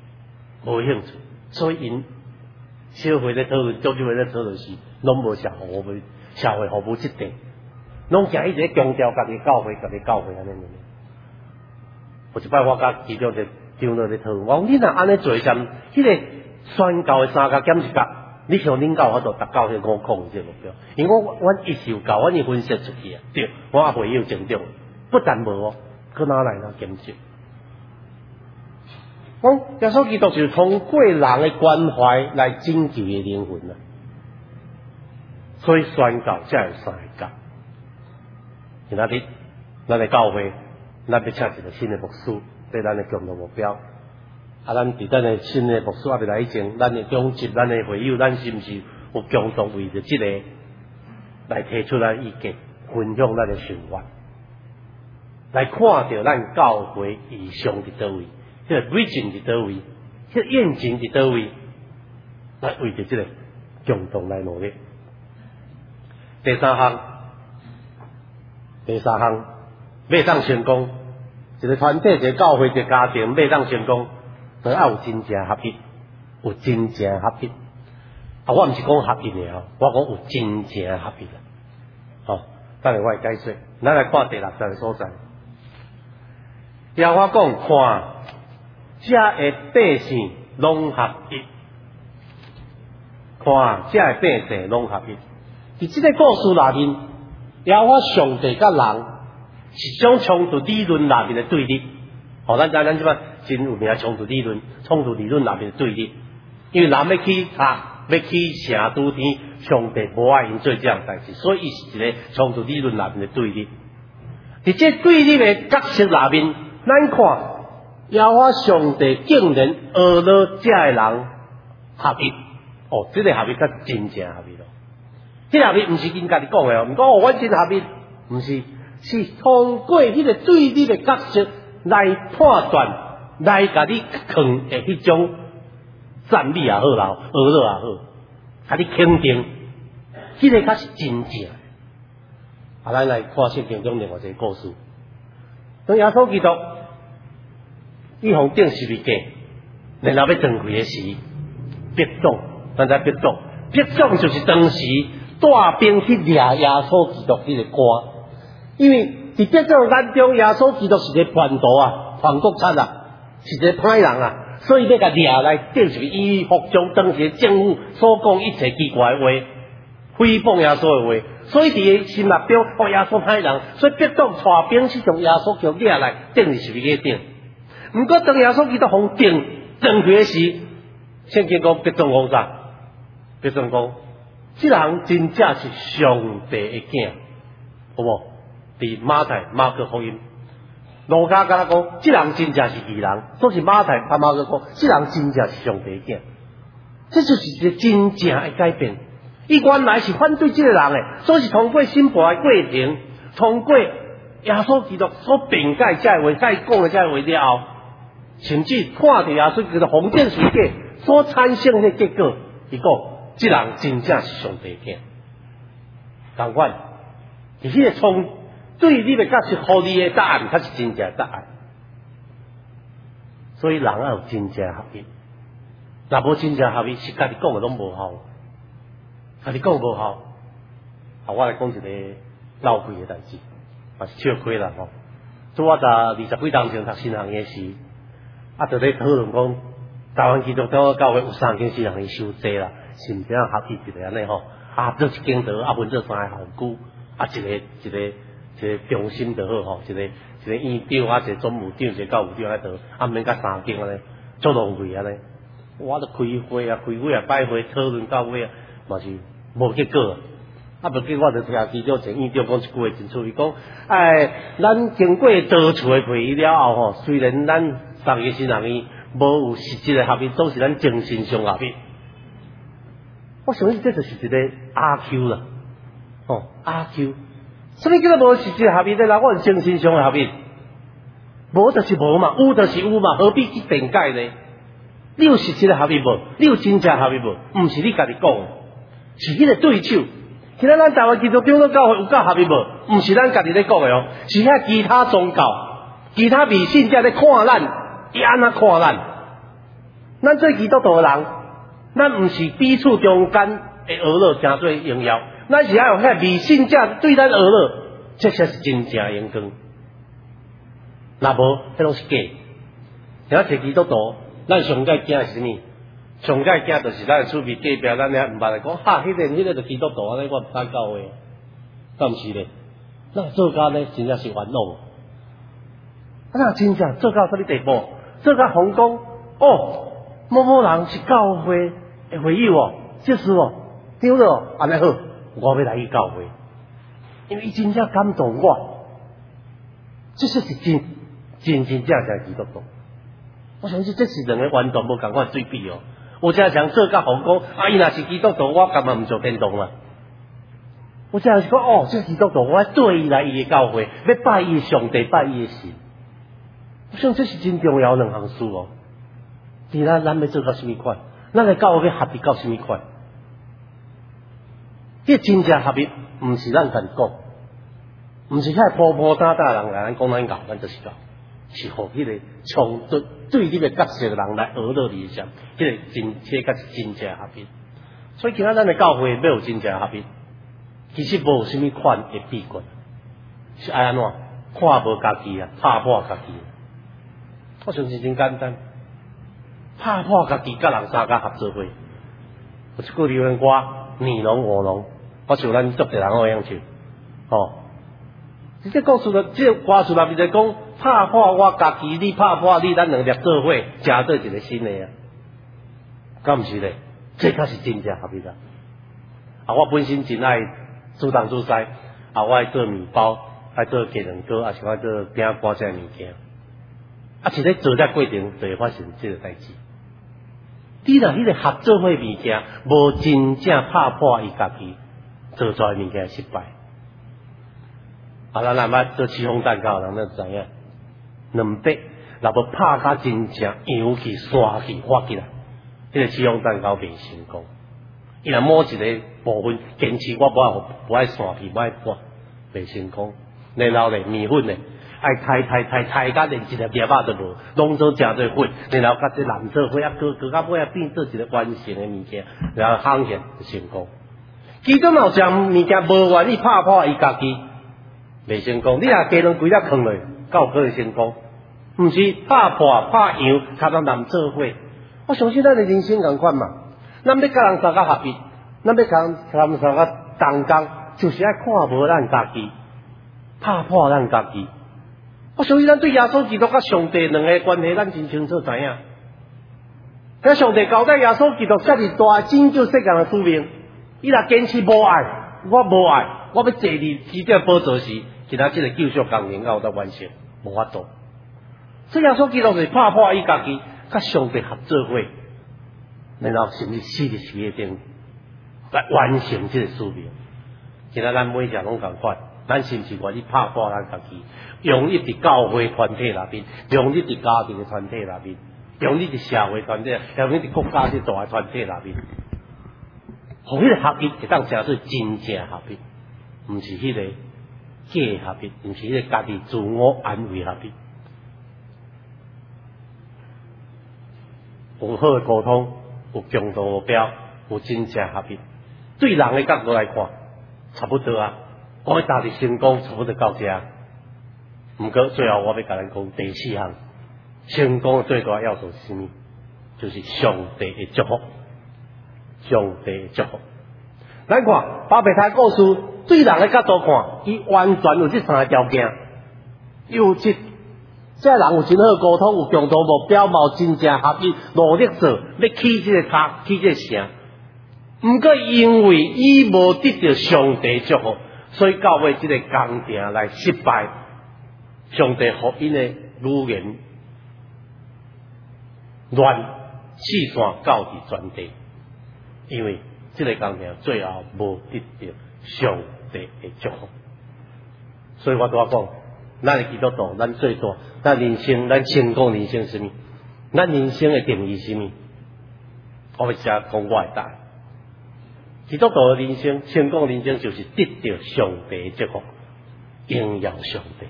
所以因社会咧讨论，组织会咧讨论时，拢无社会服务这点，拢行一直强调家己教会安尼。有一摆我甲其中一个长老咧讨论，我讲你若安尼做阵，迄个。宣教的3角减1角，你向恁教我就达到迄5控这目标。因为阮一受教，阮已分析出去啊，对，我也会有成长，不但无哦，搁哪来哪减少？讲耶稣基督就是通过人的关怀来拯救的灵魂啊，所以宣教才有3个角。今仔日咱的教会，咱要请一个新的牧师，对咱的共同目标。啊，咱伫咱的新的牧师未来以前，咱的中级、咱的会友，咱是毋是有共同为着这个来提出咱意见，分享咱的想法，来看到咱教会意向伫倒位，迄个 vision 伫倒位，迄个愿景伫倒位，来为着这个共同来努力。第3项， 第三项要当成功，一个团体、一个教会、一个家庭要当成功，就要有真正合一，有真正合一。啊，我毋是讲合一的哦，我讲有真正合一的。哦，等下我会解说。咱来看第6节的所在。耶和华讲，看，这个百姓拢合一，看这个百姓拢合一。伫这个故事内面，耶和华上帝甲人是种冲突理论内面的对立。哦，咱即摆真有名冲突理论内面的对立。因为人要去要去城拄天，上帝无爱因做这样代志，所以伊是一个冲突理论内面的对立。伫这对立的角色内面，咱看耶和华上帝竟然学了这个人合一。哦，这个合一才是真正合一咯。这个合一毋是因家己讲的哦，毋讲哦，我真合一，毋是，是通过迄个对立的角色来判断，来甲你扛的迄种赞美也好啦，学了也好，甲你肯定，这个才是真正的。啊，咱来看圣经中另外一个故事。当耶稣基督伊互钉十字架，然后要断开的时，逼众，咱知逼众就是当时带兵去掠耶稣基督迄个官，因为伫逼众眼中，耶稣基督是一个叛徒啊，叛国贼啊，是一个歹人啊，所以要甲掠来钉十字，以服从当时政府所讲一切奇怪的话，诽谤耶稣的话。所以伫伊心目中，哦，耶稣歹人，所以逼众带兵去将耶稣基督掠来钉伫十字架顶。毋过当耶稣基督互钉断开时，圣经讲逼众讲啥？逼众讲，这人真正是上帝的囝，好无？伫马可福音，路加甲咱讲，这人真正是义人，所以马可甲马可讲，这人真正是上帝的囝。这就是一个真正的改变。伊原来是反对这个人的，所以是通过审判的过程，通过耶稣基督所辩解这个话，甲伊讲的这个话了后，甚至看到耶稣基督红灯水界所产生的结果，伊讲这人真正是上帝的囝。同款，伫迄个从对你的角色，互你的答案才是真正的答案。所以人要有真正合一，若无真正合一，是家己讲的拢无效。家己讲无效，我来讲一个闹鬼的代志，也是笑亏啦吼。做我20几年前读新行业时，就咧讨论讲，台湾基督教教会有3间新行业收济啦，是毋是啊合一一个安尼吼？做一间道，分做3个校区，一个中心就好吼，一个院长，一个总务长，一个教务长喺度，免甲3间安尼，做浪费安尼。我就开会摆会讨论到尾啊。嘛是无结果，不结果我就听基督前院长讲一句话真趣味，讲咱经过多处的会议了后吼，虽然咱3个新人伊无有实质的合一，都是咱精神上合一。我相信这就是一个阿 Q 啦，阿 Q， 什么叫做无实质的合一咧？我是精神上的合一，无就是无嘛，有就是有嘛，何必去辩解呢？你有实质的合一无？你有真正合一无？毋是你家己讲。是迄个对手，其他咱台湾基督教教会有够合一无？毋是咱家己咧讲的哦，是遐其他宗教、其他迷信者咧看咱，伊安怎看咱？咱做基督徒的人，咱毋是彼此中间的娱乐诚做荣耀，咱是要用遐迷信者对咱娱乐，这才是真正荣光。若无，迄拢是假。而且基督徒，咱上界惊是啥物？上界惊就是咱厝边隔壁，咱遐毋捌来讲，迄个就基督徒安尼，我毋敢教诶，敢毋是咧？那做到呢，真正是冤枉。那真正做到什么地步？做到红讲哦，某某人是教会的会友哦，这是哦，对了，安尼好，我要来去教会，因为伊真正感动我，这就是真正基督徒。我相信这是两个完全无共款对比哦。我只想做甲红讲，伊若是基督徒，我干嘛毋做天堂啊？我只是讲哦，这基督徒，我对伊来伊的教会，要拜伊的上帝，拜伊的神。我想这是真重要两项事哦。其他咱要做到什么款？咱的教会要合一到什么款？这真正合一，毋是咱家己讲， 毋是遐破破打打人来咱讲咱教，咱就是教，是互迄个从对你的角色的人来学到理想，迄个才是真正合一。所以今仔咱的教会要有真正合一，其实无有啥物款的秘诀，是爱安怎看无家己啊，拍破家己。我相信真简单，拍破家己，甲人三家合作伙。有一句流行歌，你侬我侬，我像咱足侪人好样唱，哦。这故事呢，这歌词内面在讲，拍破我家己，你拍破你，咱两粒做伙，加做一个新的啊，敢毋是咧？这才是真正合一啊！啊，我本身真爱煮东煮西，啊，我爱做面包，爱做鸡蛋糕，啊，是爱做饼干这物件。啊，是咧做这过程就会发生这个代志。你若迄个合作伙物件，无真正拍破伊家己做出来物件失败。啊，咱若捌做戚风蛋糕，人就知影，两笔若无拍甲真正扬起、刷起、发起来，迄个戚风蛋糕袂成功。伊若某一个部分坚持，我不爱刷皮，不爱刮，袂成功。然后咧，面粉咧。爱抬甲连一粒粒仔都无，拢做诚侪粉，然后甲这蓝色粉啊，搁到尾啊变做一个完成的物件，然后烘现就成功。其中有将物件无愿意拍破伊家己，袂成功。你若加两几粒放落，够可能成功。毋是拍破拍样，甲咱人做伙。我相信咱的人生共款嘛，咱要甲人相甲合一，咱要甲人相甲同工，就是爱看无咱家己，拍破咱家己。我相信咱对耶稣基督甲上帝两个关系，咱真清楚知影。迄上帝交代耶稣基督遮尔大拯救世界的使命，伊若坚持无爱，我无爱，我要坐伫基督宝座时，其他这个救赎工程有得完成，无法度。所以耶稣基督是拍破伊家己，甲上帝合作伙，然后甚至死伫死个顶来完成这个使命。现在咱每一个拢共款，咱是毋是愿意拍破咱家己？用力伫教会团体内面，用力伫家庭的团体内面，用力伫社会团体，用力伫国家这大的团体内面，互迄个合一会当成做真正合一，毋是迄个假合一，毋是迄个家己自我安慰合一。有好的沟通，有共同目标，有真正合一。对人的角度来看，差不多啊，我要达到成功，差不多到这。毋过最后我要甲咱讲第四项，成功的最大要素是什么？就是上帝的祝福。上帝的祝福。咱看巴别塔故事，对人的角度看，伊完全有这三个条件：有这人有真好沟通，有共同目标，有真正合一，努力做，要起这个塔，起这个城。毋过因为伊无得到上帝祝福，所以到尾这个工程来失败。上帝福音的语言乱四散到伫全地，因为这个工程最后无得到上帝的祝福。所以我拄仔讲，咱的基督徒，咱最大，咱人生，咱成功人生是什么？咱人生的定义是什么？我要讲我的答案。基督徒的人生，成功人生就是得到上帝的祝福，荣耀上帝。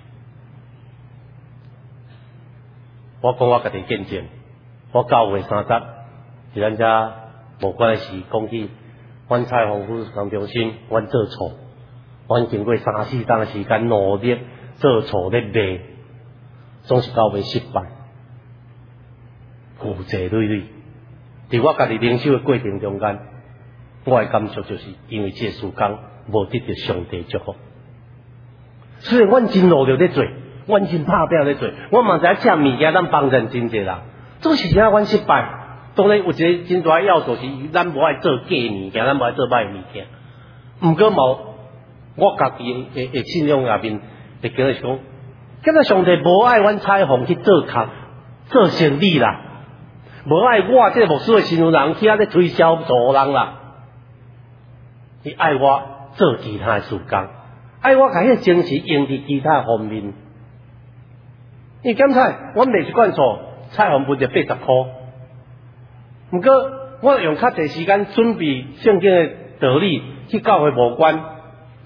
我讲我家己见证，我9月30日，伫咱遮无关的时讲起，阮彩虹富士康中心，阮做错，阮经过3、4天的时间努力做错咧卖，总是到尾失败，负债累累。伫我家己领袖的过程中间，我的感受就是因为这个事工无得到上帝祝福。虽然阮真努力咧做。阮真拍拼咧做，我嘛知影这物件咱帮人真济人，总是啥阮失败。当然有一个真大要素是，咱无爱做假物件，咱无爱做歹物件。毋过无，我家己的信仰内面会经是讲，今仔上帝无爱阮彩虹去做工、做生意啦，无爱我这个牧师的新人去咧推销助人啦，伊爱我做其他的事工，爱我甲迄个精神用伫其他方面。因为检彩，阮卖一罐醋，彩虹分就80块。毋过，我用较侪时间准备圣经的道理去教会无关，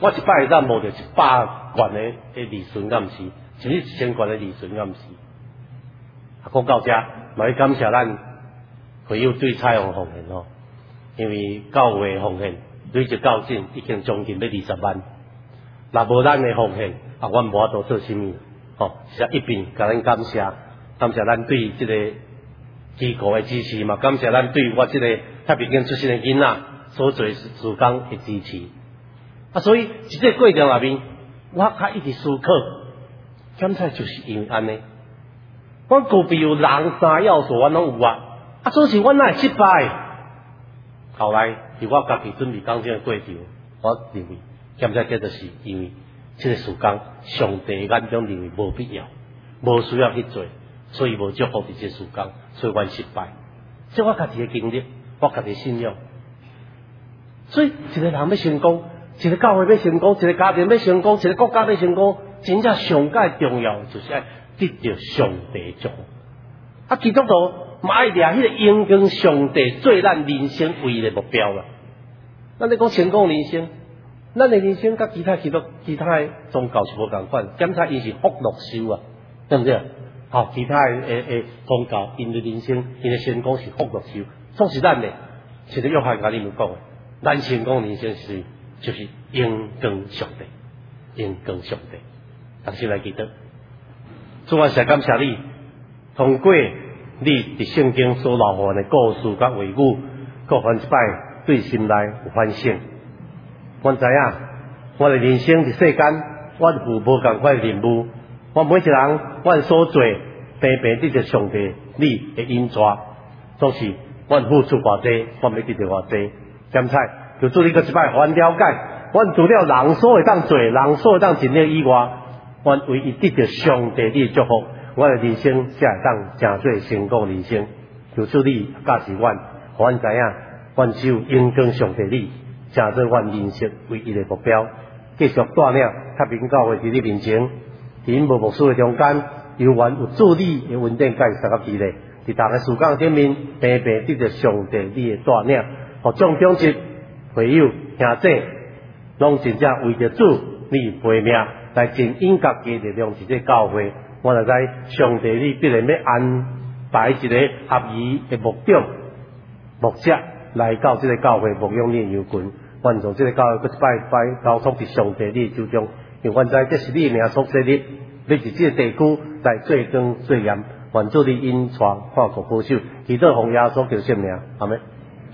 我一摆会当无着100罐的利润，敢毋是？甚至1000罐的利润，敢毋是？讲到这，嘛要感谢咱会友对彩虹奉献吼，因为教会奉献累积到今已经将近要20万，若无咱的奉献，阮无法度做甚物，吼，是一边甲咱感谢咱对这个机构的支持嘛，感谢咱对我这个太平间出身的囡仔所做事工的支持。所以在这个过程内面，我较一直思考，检查就是因为安尼。阮隔壁有人3要素，阮拢有啊。总是阮哪会失败？后来伫我家己准备讲这个过程，我认为检查这就是因为这个事工，上帝眼中认为无必要，无需要去做，所以无祝福伫这事工，所以阮失败。这我家己的经历，我家己信仰。所以一个人要成功，一个教会要成功，一个家庭要成功，一个国家要成功，真正上界重要就是要得到上帝祝福。基督徒嘛爱掠迄个荣光上帝做咱人生唯一的目标啦。咱咧讲成功人生，咱的人生甲其他的宗教是无共款，检查伊是福禄寿啊，对不对？其他的宗教因的人生，因的成功是福禄寿，总是咱的。其实约翰甲你们讲的，咱成功人生就是荣光上帝，荣光上帝。同时来记得，主啊，谢感谢你，通过你伫圣经所留下的故事甲话语，各番一摆对心内有反省。阮知影，我的人生伫世间，阮有无共款的任务。我每一人，阮所做，平平得着上帝你的恩赐，总是阮付出偌济，阮要得着偌济。检查，就做你个一摆，互阮了解，阮除了人所会当做，人所会当尽力以外，阮唯一得着上帝你的祝福。我的人生才会当真做成功人生，求主你教示阮，互阮知影，阮只有荣光上帝你，真做阮人生唯一的目标。继续带领太平教会伫你面前，伫因无牧师的中间，有缘有助你的稳定介三个地咧，伫大家事工顶面，平平得着上帝你的带领，互众中级会友兄弟，拢真正为着主你陪命来尽应该嘅力量，伫这教会。我就知上帝你必然要安排一个合宜的牧长、牧者来到这个教会牧养你的羊群。愿从这个教会，佫一摆交托伫上帝你的手中，因为阮知这是你的名所设立，你伫这个地区来做光做盐，愿主你恩传看顾保守，祈祷奉耶稣基督圣名，阿门。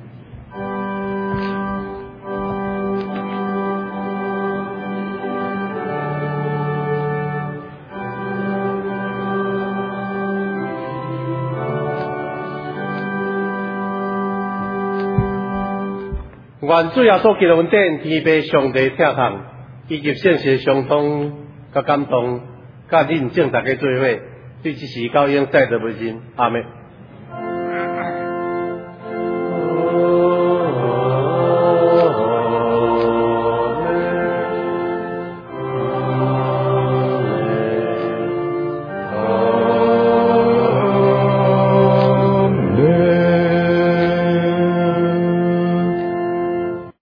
愿主耶稣基督恩典、天父上帝疼痛，以及圣神相通、甲感动、甲认证大家做伙，对这时高应再得不尽，阿门。